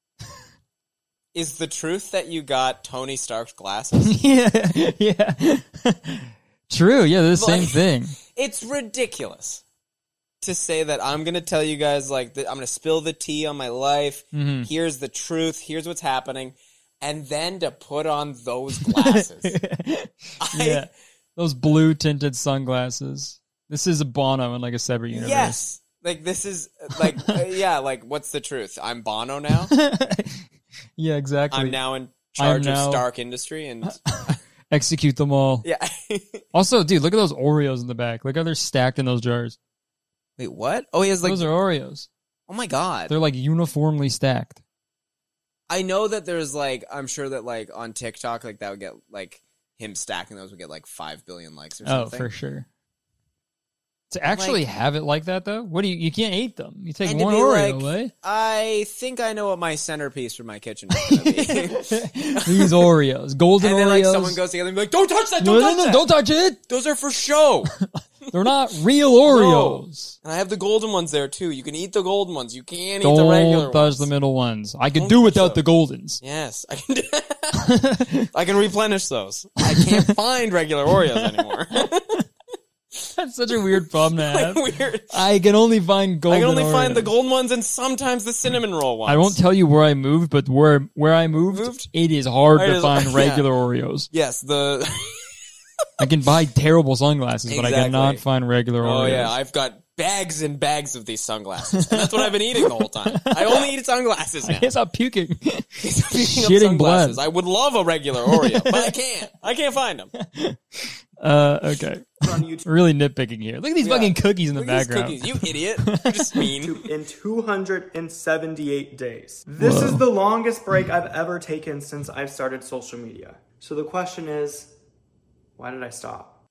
is the truth that you got Tony Stark's glasses? yeah, yeah. True. Yeah, they're the same Like- thing. It's ridiculous to say that I'm going to tell you guys, like, that I'm going to spill the tea on my life. Mm-hmm. Here's the truth. Here's what's happening. And then to put on those glasses. I, Yeah, those blue tinted sunglasses. This is a Bono in like a separate universe. Yes. Like, this is, like, uh, yeah, like, what's the truth? I'm Bono now? Yeah, exactly. I'm now in charge I'm now- of Stark Industry, and Execute them all. yeah. Also, dude, look at those Oreos in the back. Look how they're stacked in those jars. Wait, what? Oh, he has like. those are Oreos. Oh my god! They're like uniformly stacked. I know that there's like. I'm sure that like on TikTok, like that would get like him stacking those would get like five billion likes or Oh, something. for sure. To actually Like- have it like that, though, what do you? You can't eat them. You take And to one be Oreo like, away. I think I know what my centerpiece for my kitchen is going to be. These Oreos, golden And then Oreos. like someone goes together and be like, "Don't touch that! no, Don't no, touch no, that! don't touch it. Those are for show." They're not real Oreos. And I have the golden ones there too. You can eat the golden ones. You can't eat the regular Don't touch ones. the middle ones. I could Don't do touch without the those. Goldens. Yes, I can. I can replenish those. I can't find regular Oreos anymore. That's such a weird problem to have. Like, weird. I can only find golden I can only find the Oreos. golden ones and sometimes the cinnamon roll ones. I won't tell you where I moved, but where where I moved, Moved? it is hard It to is- find yeah. regular Oreos. Yes, the. I can buy terrible sunglasses, but I Exactly. cannot find regular Oreos. Oh yeah, I've got bags and bags of these sunglasses, and that's what I've been eating the whole time. I only eat sunglasses now. I guess I'm puking. Speaking of Shitting sunglasses, blood. I would love a regular Oreo, but I can't. I can't find them. Uh, okay. on YouTube Really nitpicking here. Look at these Yeah. fucking cookies in the Look at these background. cookies, you idiot. You're just mean. in two hundred seventy-eight days. This Whoa. is the longest break I've ever taken since I've started social media. So the question is, why did I stop?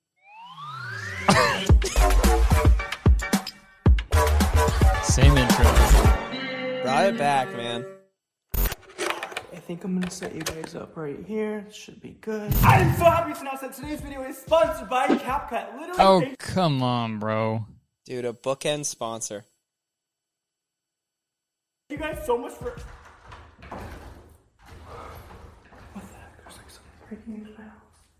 Same intro. Brought it back, man. I think I'm gonna set you guys up right here. Should be good. I am so happy to announce that today's video is sponsored by CapCut. Literally, Oh, thank come on, bro. Dude, a bookend sponsor. you guys so much for. What the heck? There's like something breaking into my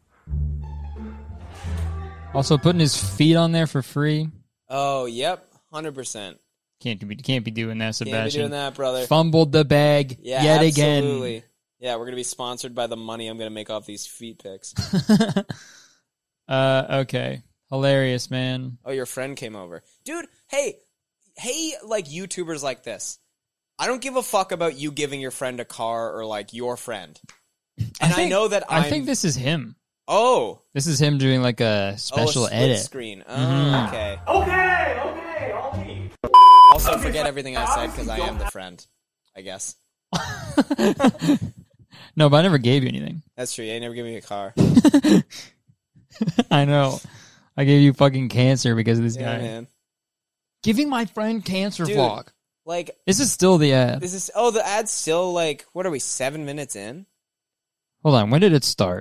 house. Also putting his feet on there for free. Oh, yep. one hundred percent. Can't be can't be doing that, Can't be Sebastian. doing that, brother. Fumbled the bag Yeah, yet absolutely. again. Yeah, we're going to be sponsored by the money I'm going to make off these feet pics. uh, okay. Hilarious, man. Oh, your friend came over. Dude, hey, hey, like YouTubers like this. I don't give a fuck about you giving your friend a car or like your friend. And I, think- know that I I'm... think this is him. Oh. This is him doing like a special oh, a split edit. screen. Oh, Mhm. okay. Okay, okay, I'll leave. Also, Okay, forget so everything I said because I obviously am the don't friend, I guess. No, but I never gave you anything. That's true. You never give me a car. I know. I gave you fucking cancer because of this Yeah, guy. man. Giving my friend cancer Dude. vlog. Like, This is still the ad. this is... Oh, the ad's still like... What are we, seven minutes in? Hold on. When did it start?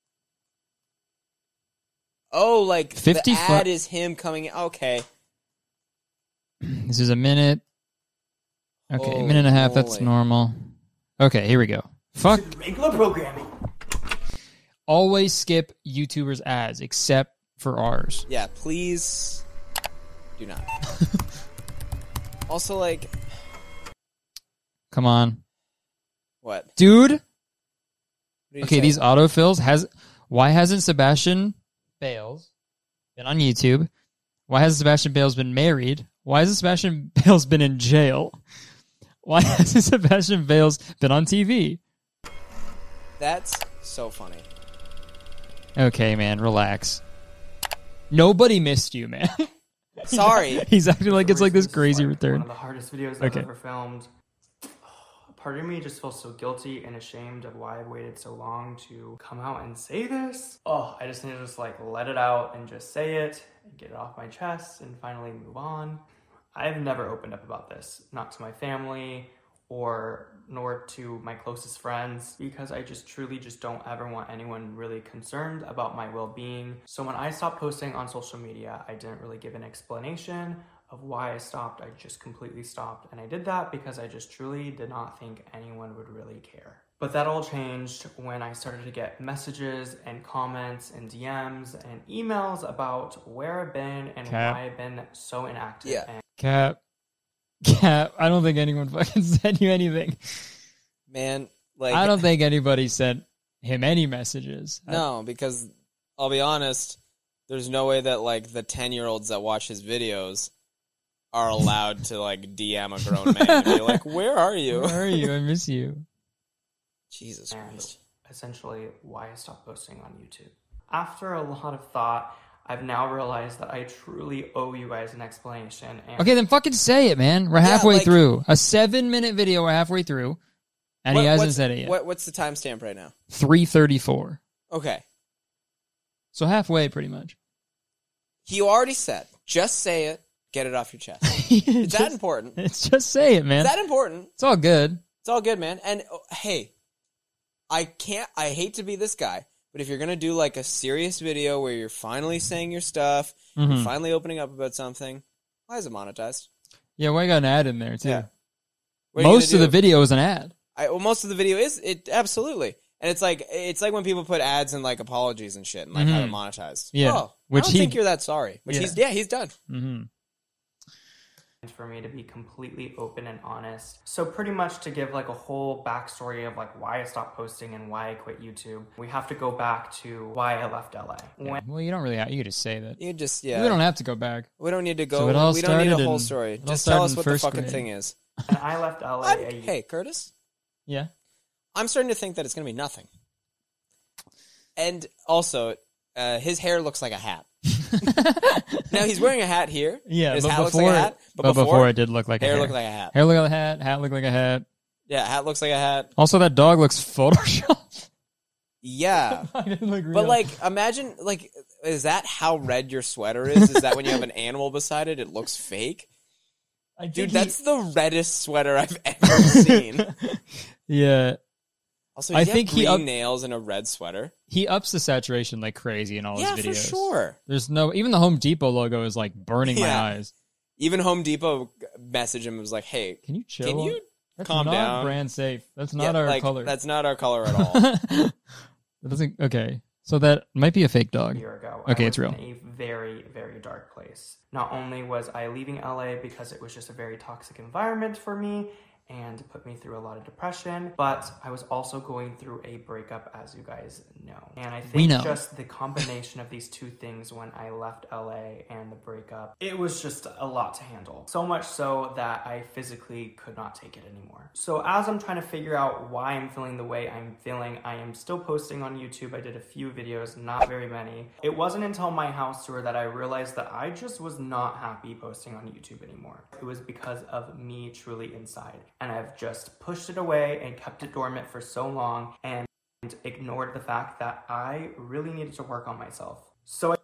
Oh, like fifty the ad fu- is him coming... Okay. This is a minute. Okay, a Holy minute and a half. That's moly. normal. Okay, here we go. Fuck. Regular programming. Always skip YouTubers' ads except for ours. Yeah, please do not. Also, like... Come on. What? Dude. What do you Okay, say? these autofills has why hasn't Sebastian Bales been on YouTube? Why hasn't Sebastian Bales been married? Why hasn't Sebastian Bales been in jail? Why hasn't Sebastian Bales been on T V? That's so funny. Okay, man, relax. Nobody missed you, man. Sorry. He's acting like it's like this This is, crazy like, return. One of the hardest videos I've Okay. ever filmed. Part of me just feels so guilty and ashamed of why I waited so long to come out and say this. Oh, I just need to just like let it out and just say it and get it off my chest and finally move on. I've never opened up about this, not to my family or nor to my closest friends, because I just truly just don't ever want anyone really concerned about my well-being. So when I stopped posting on social media, I didn't really give an explanation of why I stopped. I just completely stopped, and I did that because I just truly did not think anyone would really care. But that all changed when I started to get messages and comments and D Ms and emails about where I've been and Cap. why I've been so inactive. Yeah. And Cap. Cap. I don't think anyone fucking sent you anything. Man, like... I don't think anybody sent him any messages. No, because I'll be honest, there's no way that like the ten-year-olds that watch his videos are allowed to like D M a grown man and be like, "Where are you?" Where are you? I miss you. Jesus and Christ. essentially why I stopped posting on YouTube. After a lot of thought, I've now realized that I truly owe you guys an explanation. And Okay, then fucking say it, man. We're Yeah, halfway like- through. A seven-minute video, we're halfway through. And he What- hasn't what's- said it yet. What, what's the timestamp right now? three thirty-four. Okay. So halfway, pretty much. You already said, just say it, get it off your chest. Is it's, that just, important? it's just say it, man. Is that important? It's all good. It's all good, man. And oh, hey, I can't, I hate to be this guy, but if you're going to do like a serious video where you're finally saying your stuff, Mhm. you're finally opening up about something, why is it monetized? Yeah, well, I got an ad in there, too. Yeah. What are you Most of gonna the do? video is an ad. I, well, most of the video is it absolutely, and it's like it's like when people put ads and like apologies and shit and like have it Mhm. monetized. Yeah, oh, which I don't he- think you're that sorry. Which Yeah. he's yeah he's done. Mm-hmm. for me to be completely open and honest. So pretty much to give like a whole backstory of like why I stopped posting and why I quit YouTube, we have to go back to why I left L A. When Well, you don't really have, you could just say that. You just yeah. We don't have to go back. We don't need to go. So it all we don't need a started whole in- story. it all Just started tell in us what the first fucking grade. thing is. and I left L A I'm- a hey, Curtis. Yeah. I'm starting to think that it's going to be nothing. And also, uh, his hair looks like a hat. Now he's wearing a hat here. Yeah, his but hat before, looks like a hat. But, but before, before it did look like hair a hair. looked like a hat. Hair looked like a hat. Hat looked like a hat. Yeah, hat looks like a hat. Also, that dog looks photoshopped. Yeah, I didn't look real. but like, imagine like, is that how red your sweater is? Is that when you have an animal beside it, it looks fake? I Dude, he, that's the reddest sweater I've ever seen. Yeah. Also, I I think think he green up- nails and a red sweater. He ups the saturation like crazy in all Yeah, his for videos. sure. There's no even the Home Depot logo is like burning Yeah. my eyes. Even Home Depot messaged him and was like, "Hey, Can you chill? can you That's calm not down? brand safe. That's Yeah, not our like, color. That's not our color at all." That doesn't. Okay, so that might be a fake dog. A year ago, Okay, I it's was real. in a very, very dark place. Not only was I leaving L A because it was just a very toxic environment for me and put me through a lot of depression, but I was also going through a breakup, as you guys know. And I We think know. just the combination of these two things when I left L A and the breakup, it was just a lot to handle. So much so that I physically could not take it anymore. So as I'm trying to figure out why I'm feeling the way I'm feeling, I am still posting on YouTube. I did a few videos, not very many. It wasn't until my house tour that I realized that I just was not happy posting on YouTube anymore. It was because of me truly inside. And I've just pushed it away and kept it dormant for so long and ignored the fact that I really needed to work on myself. So I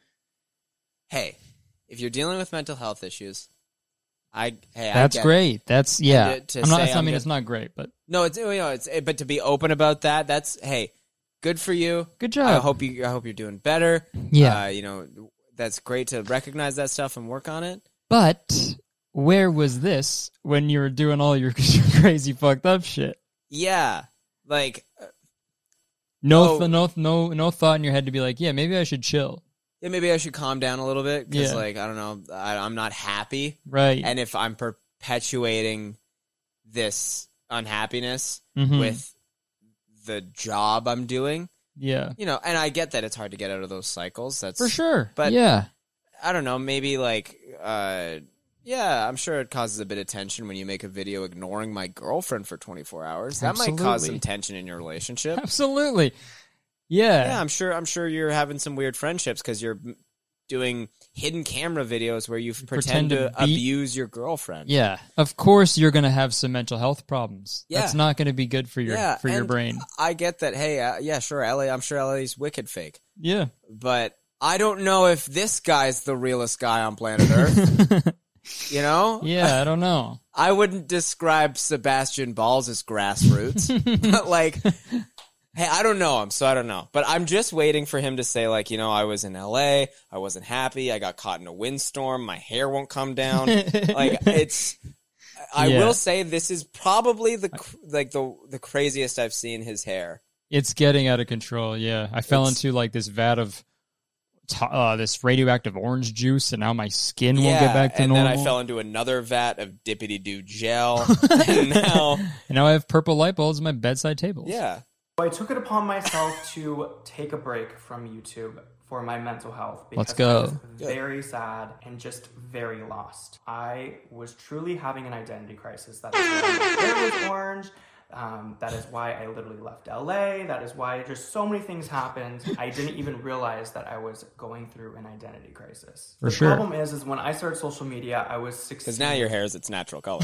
Hey, if you're dealing with mental health issues, I hey, That's I get great. That's yeah. to- to I'm not. say I I'm mean, good- it's not great, but No, it's you know, it's but to be open about that, that's hey, good for you. good job. I hope you I hope you're doing better. Yeah. Uh, you know, that's great to recognize that stuff and work on it. But where was this when you were doing all your crazy fucked up shit? Yeah. Like No, Oh. th- no, no, no thought in your head to be like, yeah, maybe I should chill. yeah, maybe I should calm down a little bit cuz Yeah. like I don't know, I, I'm not happy. Right. And if I'm perpetuating this unhappiness Mhm. with the job I'm doing, yeah, you know, and I get that it's hard to get out of those cycles. That's for sure. but- yeah, I don't know, maybe like, uh, yeah, I'm sure it causes a bit of tension when you make a video ignoring my girlfriend for twenty-four hours. That might cause Absolutely. some tension in your relationship. absolutely. Yeah. Yeah, I'm sure. I'm sure you're having some weird friendships because you're m- doing hidden camera videos where you pretend pretend, to to beat- abuse your girlfriend. Yeah. Of course, you're gonna have some mental health problems. Yeah. That's not gonna be good for your Yeah, for your and brain. I get that. Hey, uh, yeah, sure, L A. I'm sure L A's wicked fake, Yeah. but I don't know if this guy's the realest guy on planet Earth. You know? Yeah. I don't know. I wouldn't describe Sebastian Balls as grassroots, but like, hey, I don't know him, so I don't know. But I'm just waiting for him to say, like, you know, I was in L A, I wasn't happy, I got caught in a windstorm, my hair won't come down. Like, it's. I Yeah. will say this is probably the cr- like the the craziest I've seen his hair. It's getting out of control. Yeah. I fell It's- into like this vat of to- uh, this radioactive orange juice, and now my skin won't yeah, get back to and normal. then I fell into another vat of Dippity Doo gel, and now, and now I have purple light bulbs on my bedside tables. yeah. So I took it upon myself to take a break from YouTube for my mental health because Let's go. I was very sad and just very lost. I was truly having an identity crisis. That is why my hair was orange. Um, that is why I literally left L A. That is why just so many things happened. I didn't even realize that I was going through an identity crisis. For the sure. problem is, is when I started social media, I was sixteen. Because now your hair is its natural color.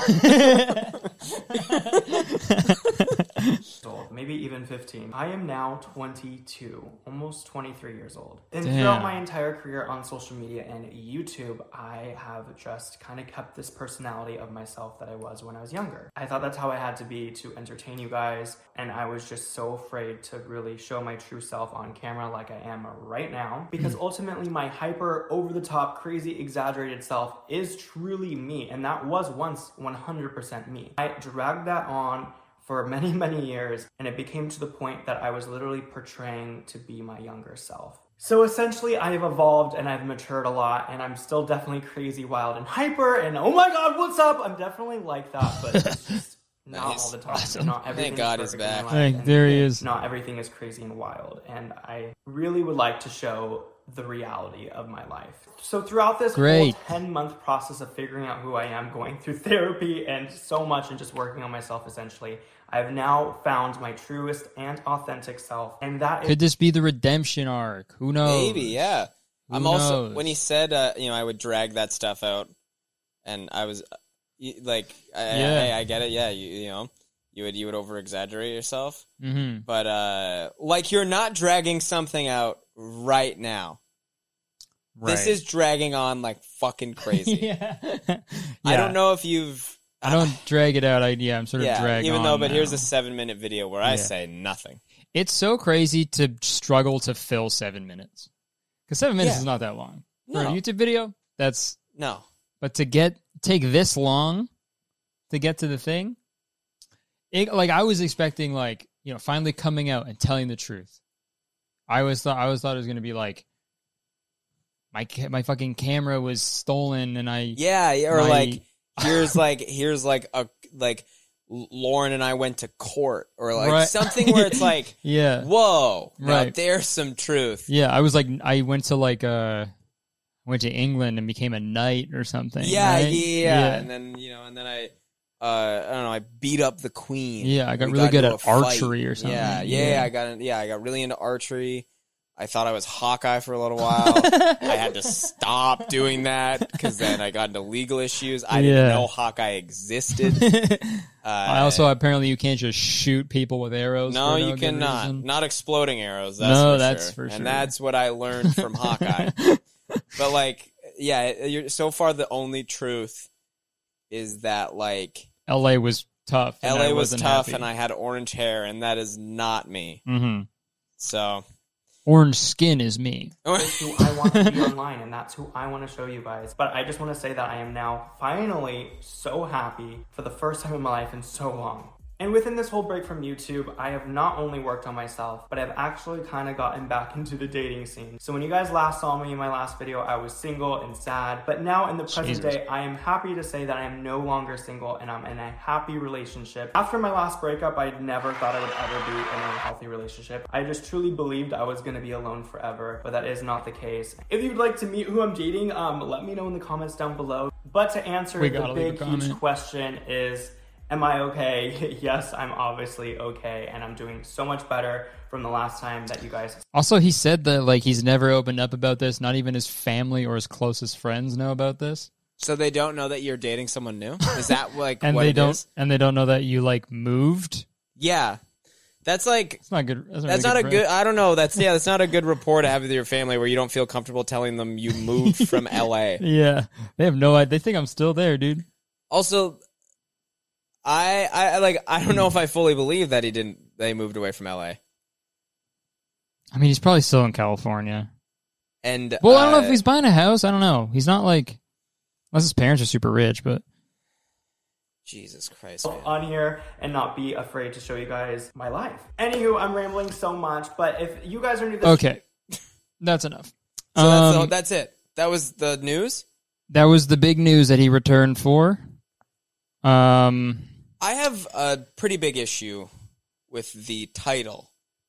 old, maybe even fifteen. I am now twenty-two, almost twenty-three years old. And Damn. throughout my entire career on social media and YouTube, I have just kind of kept this personality of myself that I was when I was younger. I thought that's how I had to be to entertain you guys, and I was just so afraid to really show my true self on camera like I am right now, because ultimately my hyper, over-the-top, crazy, exaggerated self is truly me, and that was once one hundred percent me. I dragged that on for many, many years, and it became to the point that I was literally portraying to be my younger self. So essentially, I have evolved and I've matured a lot, and I'm still definitely crazy, wild, and hyper, and oh my god, what's up? I'm definitely like that, but it's just not Nice. all the time. Awesome. Not everything Thank God is he's perfect in my back. life, Hey, and there he is. Not everything is crazy and wild, and I really would like to show the reality of my life. So throughout this Great. whole ten-month process of figuring out who I am, going through therapy and so much and just working on myself essentially, I have now found my truest and authentic self. And that is... Could this be the redemption arc? Who knows? Maybe, yeah. Who I'm also, knows? when he said, uh, you know, I would drag that stuff out, and I was, uh, y- like, I, Yeah. I, I get it, yeah, you, you know, you would, you would over-exaggerate yourself, Mm-hmm. but, uh, like, you're not dragging something out right now. Right. This is dragging on like fucking crazy. yeah. I Yeah. don't know if you've... I don't drag it out. I, yeah, I'm sort of yeah, dragging even on though, but now. here's a seven-minute video where I Yeah. say nothing. It's so crazy to struggle to fill seven minutes. Because seven minutes Yeah. is not that long. For No. a YouTube video, that's... No. But to get take this long to get to the thing, it, like I was expecting, like, you know, finally coming out and telling the truth. I always thought I always thought it was gonna be like my ca- my fucking camera was stolen and I Yeah, yeah, or my- like, here's like, here's like a, like, Lauren and I went to court, or like Right. something where it's like, yeah whoa, now Right. there's some truth. yeah I was like I went to like uh went to England and became a knight or something. Yeah, right? yeah, yeah, and then, you know, and then I, uh, I don't know, I beat up the queen. Yeah, I got We really good into at a fight. archery or something. Yeah, yeah, Yeah. I got, in, yeah, I got really into archery. I thought I was Hawkeye for a little while. I had to stop doing that because then I got into legal issues. I Yeah. didn't know Hawkeye existed. Uh, I also apparently you can't just shoot people with arrows. no, for you good cannot. reason. Not exploding arrows. That's No, for that's sure. for sure. And that's what I learned from Hawkeye. But like, yeah, you're, so far the only truth is that like L A was tough. and L A I was wasn't tough, happy. and I had orange hair, and that is not me. Mm-hmm. So. Orange skin is me. That's who I want to be online, and that's who I want to show you guys. But I just want to say that I am now finally so happy for the first time in my life in so long. And within this whole break from YouTube, I have not only worked on myself, but I've actually kind of gotten back into the dating scene. So when you guys last saw me in my last video, I was single and sad. But now in the present Jesus. day, I am happy to say that I am no longer single and I'm in a happy relationship. After my last breakup, I never thought I would ever be in a healthy relationship. I just truly believed I was going to be alone forever, but that is not the case. If you'd like to meet who I'm dating, um, let me know in the comments down below. But to answer We the gotta leave a big, comment. huge question is, am I okay? Yes, I'm obviously okay, and I'm doing so much better from the last time that you guys... Also, he said that like he's never opened up about this. Not even his family or his closest friends know about this, So they don't know that you're dating someone new? Is that like and what they it don't. is? And they don't know that you like moved. Yeah. That's like... It's not good. That's, That's really not a good. good... I don't know. That's yeah. That's not a good rapport to have with your family where you don't feel comfortable telling them you moved from L A. Yeah, they have no idea. They think I'm still there, dude. Also, I I like I don't know if I fully believe that he didn't. They moved away from L A. I mean, he's probably still in California. And Well, I don't know if uh, he's buying a house. I don't know. He's not like, unless his parents are super rich, but Jesus Christ, man. on here and not be afraid to show you guys my life. Anywho, I'm rambling so much, but if you guys are new to this... okay, that's enough. So that's, Um, the, that's it. That was the news. that was the big news that he returned for. Um, I have a pretty big issue with the title.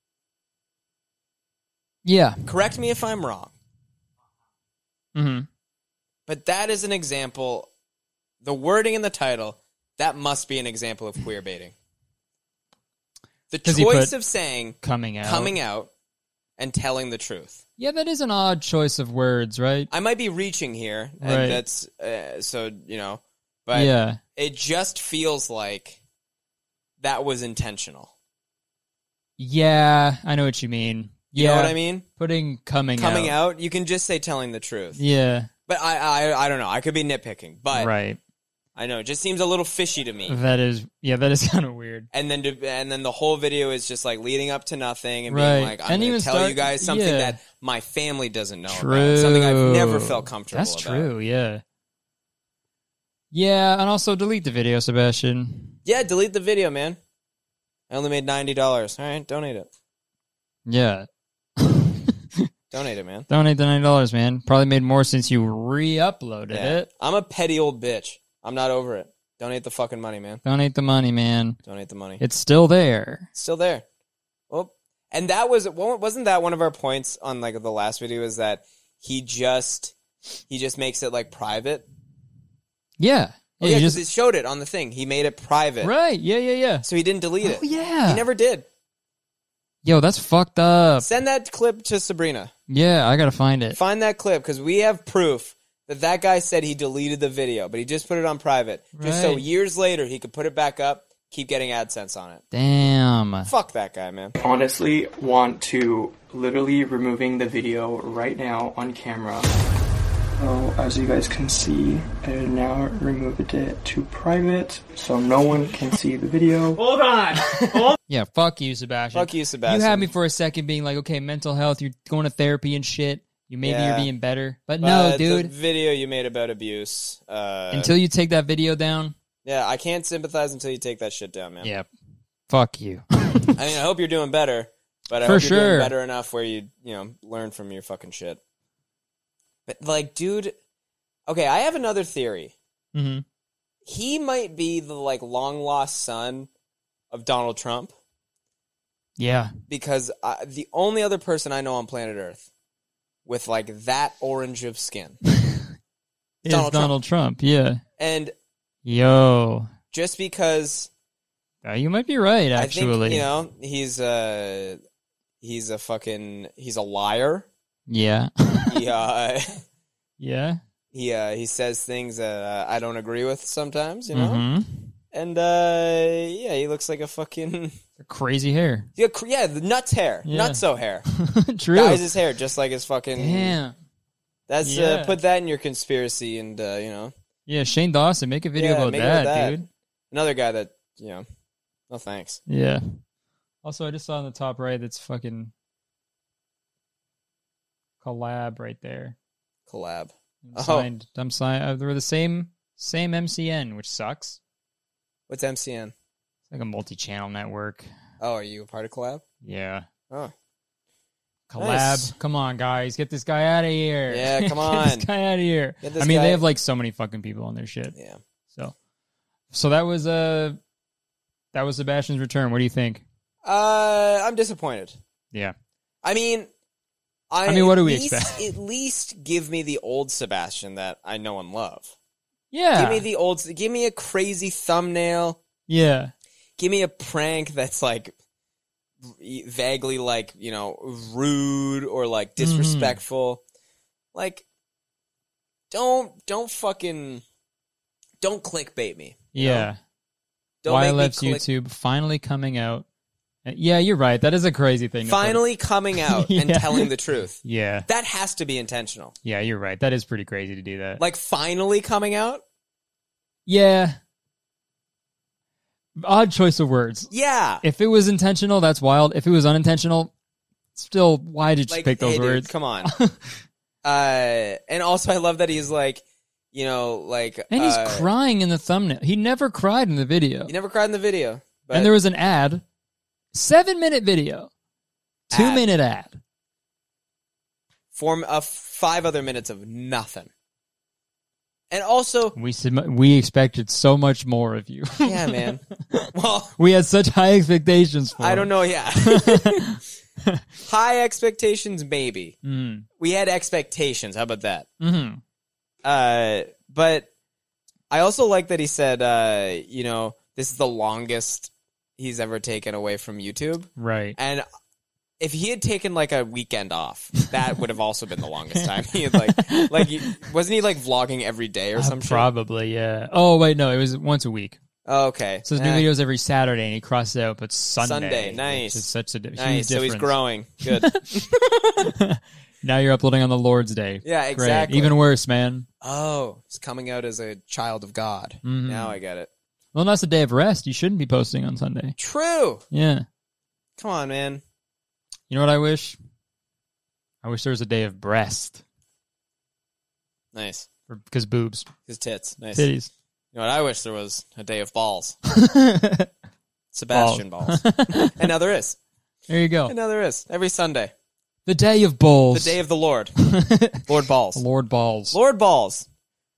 yeah. Correct me if I'm wrong, hmm but that is an example. The wording in the title, that must be an example of queer baiting. The 'Cause he choice put of saying Coming out. coming out and telling the truth. Yeah, that is an odd choice of words, right? I might be reaching here, and Right. that's uh, so you know, but yeah. it just feels like that was intentional. Yeah, I know what you mean. You Yeah, know what I mean? Putting coming, Coming out. out, you can just say telling the truth. Yeah, But I, I, I don't know. I could be nitpicking, but right. I know it just seems a little fishy to me. That is, yeah, that is kind of weird. And then, to, and then the whole video is just like leading up to nothing and Right. being like, "I'm And going even to tell start- you guys something yeah. that my family doesn't know True. about, something I've never felt comfortable That's about." true. Yeah. Yeah, and also delete the video, Sebastian. Yeah, delete the video, man. I only made ninety dollars. All right, donate it. Yeah. Donate it, man. Donate the ninety dollars, man. Probably made more since you re-uploaded Yeah. it. I'm a petty old bitch. I'm not over it. Donate the fucking money, man. Donate the money, man. Donate the money. It's still there. It's still there. Oh, And that was wasn't that one of our points on like the last video is that he just he just makes it like private. Yeah. Oh, Yeah, yeah, you because just, it showed it on the thing. He made it private, right. Yeah, yeah, yeah. so he didn't delete it. Oh, yeah. He never did. Yo, that's fucked up. Send that clip to Sabrina. Yeah, I gotta find it. Find that clip because we have proof that that guy said he deleted the video, but he just put it on private, just so Right. years later he could put it back up, keep getting AdSense on it. Damn. Fuck that guy, man. Honestly, want to literally removing the video right now on camera. So as you guys can see, I now removed it to private so no one can see the video. Hold on! Yeah, fuck you, Sebastian. Fuck you, Sebastian. You had me for a second being like, okay, mental health, you're going to therapy and shit. You maybe Yeah. you're being better. But But no, the dude. video you made about abuse. Uh, Until you take that video down, yeah, I can't sympathize until you take that shit down, man. yeah. Fuck you. I mean, I hope you're doing better, but I For hope you're sure. doing better enough where you, you know, learn from your fucking shit. But like, dude, okay, I have another theory. hmm He might be the like long lost son of Donald Trump Yeah. because I, the only other person I know on planet Earth with like that orange of skin, It's Donald Donald, Trump. Trump. Yeah. and Yo. just because Uh, you might be right, actually. I think you know he's a he's a fucking he's a liar. Yeah. He uh, yeah. he uh, he says things that uh, I don't agree with sometimes, you know. hmm And uh, yeah, he looks like a fucking Crazy hair. yeah, cr- yeah, the nuts hair, Yeah. nutso hair. True. Dyes his hair just like his fucking. Damn. That's Yeah. uh, put that in your conspiracy, and uh, you know Yeah, Shane Dawson, make a video Yeah, about make it that, about that. dude. another guy that you know. No thanks. Yeah. Also, I just saw on the top right that's fucking collab right there. Collab. I'm Oh. signed. I'm signed. Uh, they're the same same M C N, which sucks. What's M C N? It's like a multi-channel network. Oh, are you a part of Collab? Yeah. Oh, Collab. Nice. Come on, guys. Get this guy out of here. Yeah, come Get on. this guy out of here. Get this I mean, guy- they have like so many fucking people on their shit. yeah. So, so that was uh, that was Sebastian's return. What do you think? Uh, I'm disappointed. Yeah. I mean, I, I mean, what do at we least- expect? At least give me the old Sebastian that I know and love. Yeah. Give me the old. Give me a crazy thumbnail. yeah. Give me a prank that's like vaguely like you know rude or like Mm-hmm. disrespectful. Like, don't don't fucking don't clickbait me. you know? Yeah. Don't Why make me Lef's click. YouTube finally coming out. Uh, Yeah, you're right. That is a crazy thing. to put. Finally coming out and Yeah. telling the truth. Yeah. That has to be intentional. Yeah, you're right. That is pretty crazy to do that. Like finally coming out. Yeah. Odd choice of words. Yeah. If it was intentional, that's wild. If it was unintentional, still, why did you Like, pick those hey, dude, words? come on. uh, and also, I love that he's like, you know, like, And he's uh, crying in the thumbnail. He never cried in the video. He never cried in the video. But And there was an ad, seven minute video, two Ad. minute ad. four, uh, five other minutes of nothing. And also, We sub- we expected so much more of you. yeah, man. Well, We had such high expectations for I him. don't know. Yeah. High expectations, maybe. Mm. We had expectations. How about that? hmm Uh, but I also like that he said, uh, you know, this is the longest he's ever taken away from YouTube. Right. And if he had taken like a weekend off, that would have also been the longest time. He had like, like, he- wasn't he like vlogging every day or Uh, some shit? probably, yeah. Oh, wait, no, it was once a week. Oh, okay. So his Eh, new videos every Saturday, and he crossed it out, but Sunday. Sunday, nice. Which is such a di- huge Nice. So he's difference. growing. Good. Now you're uploading on the Lord's Day. Yeah, Great. exactly. Even worse, man. Oh, he's coming out as a child of God. Mhm. Now I get it. Well, that's a day of rest. You shouldn't be posting on Sunday. True. Yeah. Come on, man. You know what I wish? I wish there was a day of breast. Nice. Because boobs. His tits. Nice. Titties. You know what? I wish there was a day of balls. Sebastian balls. And now there is. There you go. And now there is. Every Sunday. The day of balls. The day of the Lord. Lord Balls. Lord balls. Lord Balls.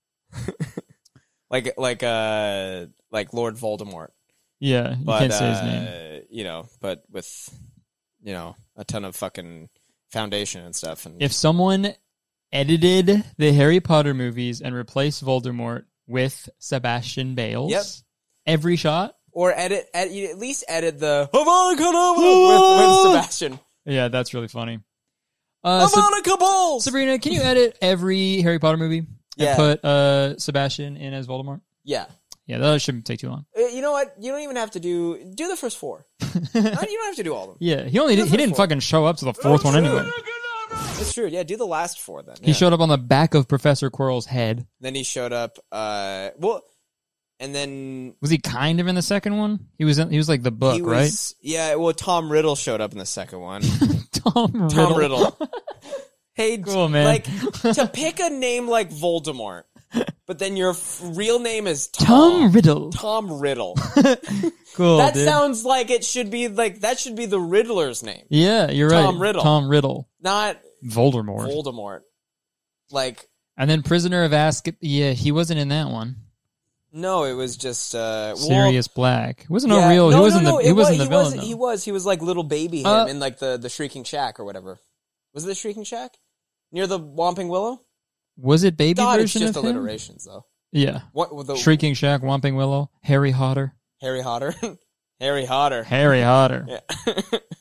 like like uh like Lord Voldemort. Yeah, you But can't say his uh, name. you know, but with you know, a ton of fucking foundation and stuff. And If someone edited the Harry Potter movies and replaced Voldemort with Sebastian Bales, Yep. every shot, or edit, ed, you at least edit the Avada Kedavra with, with Sebastian. yeah, that's really funny. Uh, Sab- Avada Balls. Sabrina, can you edit every Harry Potter movie and Yeah. put uh, Sebastian in as Voldemort? Yeah. Yeah, that shouldn't take too long. Uh, You know what? You don't even have to do do the first four. No, you don't have to do all of them. Yeah, he only did, he first didn't four. fucking show up to the fourth one anyway. That's true. Yeah, do the last four then. He Yeah. showed up on the back of Professor Quirrell's head. Then he showed up. Uh, well, and then Was he kind of in the second one? He was in, he was like the book, he was, right? Yeah. Well, Tom Riddle showed up in the second one. Tom Riddle. Tom Riddle. Hey, Cool, man. Like to pick a name like Voldemort, but then your f- real name is Tom, Tom Riddle. Tom Riddle. Cool, That dude. sounds like it should be like that should be the Riddler's name, Yeah, you're right. Tom Riddle. Tom Riddle. not Voldemort. Voldemort. Like And then Prisoner of Azkaban. Yeah, he wasn't in that one. no, it was just uh, well, Sirius Black. He wasn't yeah, no real. No, he wasn't no, no, the. He it wasn't was, the villain. Was, though. he was. He was like little baby him Uh, in like the the Shrieking Shack or whatever. Was it the Shrieking Shack near the Whomping Willow? Was it baby God, it's version just of him? alliterations though. Yeah. What with the Shrieking Shack, Whomping Willow, Harry Potter, Harry Potter? Harry Potter. Harry Potter. Yeah.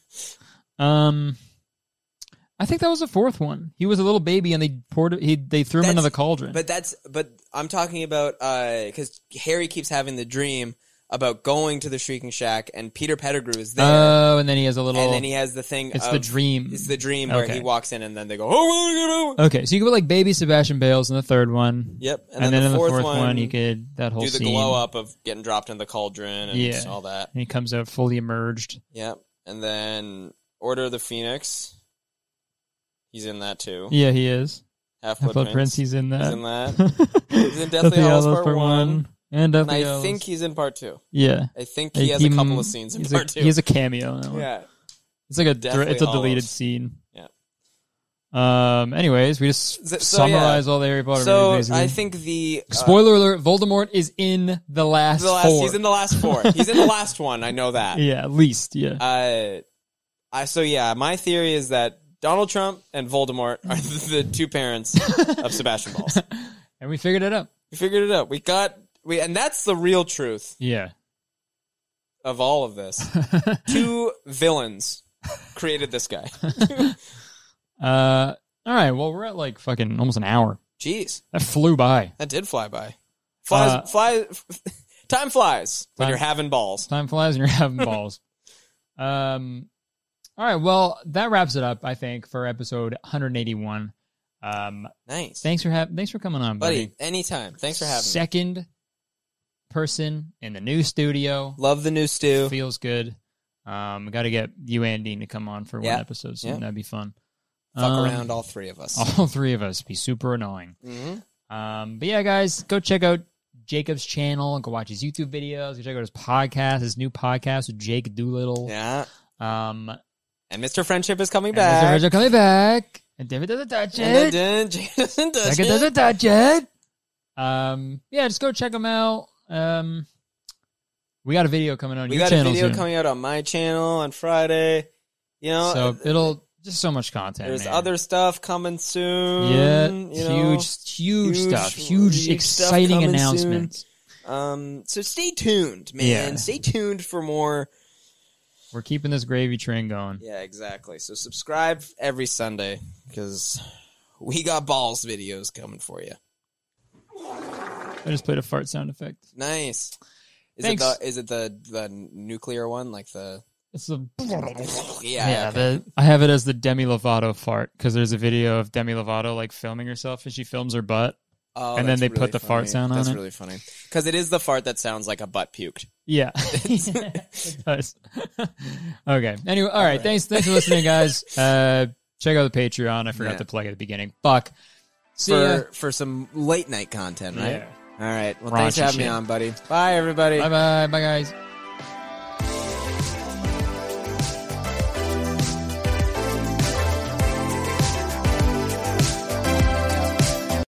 Um, I think that was the fourth one. He was a little baby, and they poured. He they threw him That's- into the cauldron. But that's but I'm talking about uh because Harry keeps having the dream about going to the Shrieking Shack, and Peter Pettigrew is there, Oh, and then he has a little. and then he has the thing. It's of, the dream. It's the dream where Okay. he walks in, and then they go, "Oh my god!" Okay, so you could put like baby Sebastian Bales in the third one. Yep, And, then, in the fourth, one, you could that whole do the scene. glow up of getting dropped in the cauldron and Yeah. all that. And he comes out fully emerged. Yep, and then Order of the Phoenix. He's in that too. Yeah, he is. Half Blood Half-Blood Prince. Prince. He's in that. He's in that. He's in Deathly Hallows Part One. And And Deathly I Hallows. think he's in Part Two. Yeah. I think he has a couple of scenes in he's Part a, Two. He has a cameo in that one. Yeah. It's like a Deathly it's a deleted Hallows. scene. Yeah. Um. Anyways, we just So- so, summarize all the Harry Potter So movies. Basically. I think the uh, Spoiler alert: Voldemort is in the last, the last four. he's in the last four. He's in the last one. I know that. yeah, at least yeah. Uh, I so yeah. My theory is that Donald Trump and Voldemort are the two parents of Sebastian Balls. And we figured it out. We figured it out. We got we, and that's the real truth Yeah. of all of this. Two villains created this guy. uh. All right. Well, we're at like fucking almost an hour. Jeez, That flew by. that did fly by. Flies, Uh, fly. Time flies when Time- you're having balls. Time flies and you're having balls. Um. All right. Well, that wraps it up. I think for episode one eighty-one. Um. Nice, Thanks for having. Thanks for coming on, buddy. buddy. Anytime. Thanks for having me. Second person in the new studio. Love the new stew. Feels good. Um, we got to get you and Dean to come on for Yeah. one episode soon. Yeah. That'd be fun. Fuck Um, around, all three of us. All three of us be super annoying. Mm-hmm. Um, but yeah, guys, go check out Jacob's channel. Go watch his YouTube videos. Go check out his podcast, his new podcast with Jake Doolittle. Yeah. Um, And Mister Friendship is coming and Mister back. Rachel coming back. And David doesn't touch And it. then Jay doesn't touch Second it. doesn't touch it. Um, yeah, just go check them out. Um, we got a video coming on We your got a channel video soon. coming out on my channel on Friday. You know, So uh, it'll just so much content. there's man. other stuff coming soon. yeah, you know. huge, huge, Huge- stuff, huge, huge stuff exciting coming announcements. Um, so stay tuned, man. Yeah. Stay tuned for more. We're keeping this gravy train going. Yeah, exactly. So subscribe every Sunday because we got balls videos coming for you. I just played a fart sound effect. Nice. Is Thanks. it the is it the the nuclear one like the It's a yeah, yeah. okay. The, I have it as the Demi Lovato fart because there's a video of Demi Lovato like filming herself and she films her butt. Oh, and then that's they put really the fart funny. sound on That's it. really funny because it is the fart that sounds like a butt puked. Yeah, it does. Okay. Anyway, all right. right. Thanks. Thanks for listening, guys. Uh, check out the Patreon. I forgot Yeah. to plug at the beginning. Fuck. See for ya. for some late night content, right? Yeah. All right. Well, Raunchy thanks for having me shit. on, buddy. Bye, everybody. Bye bye. Bye guys.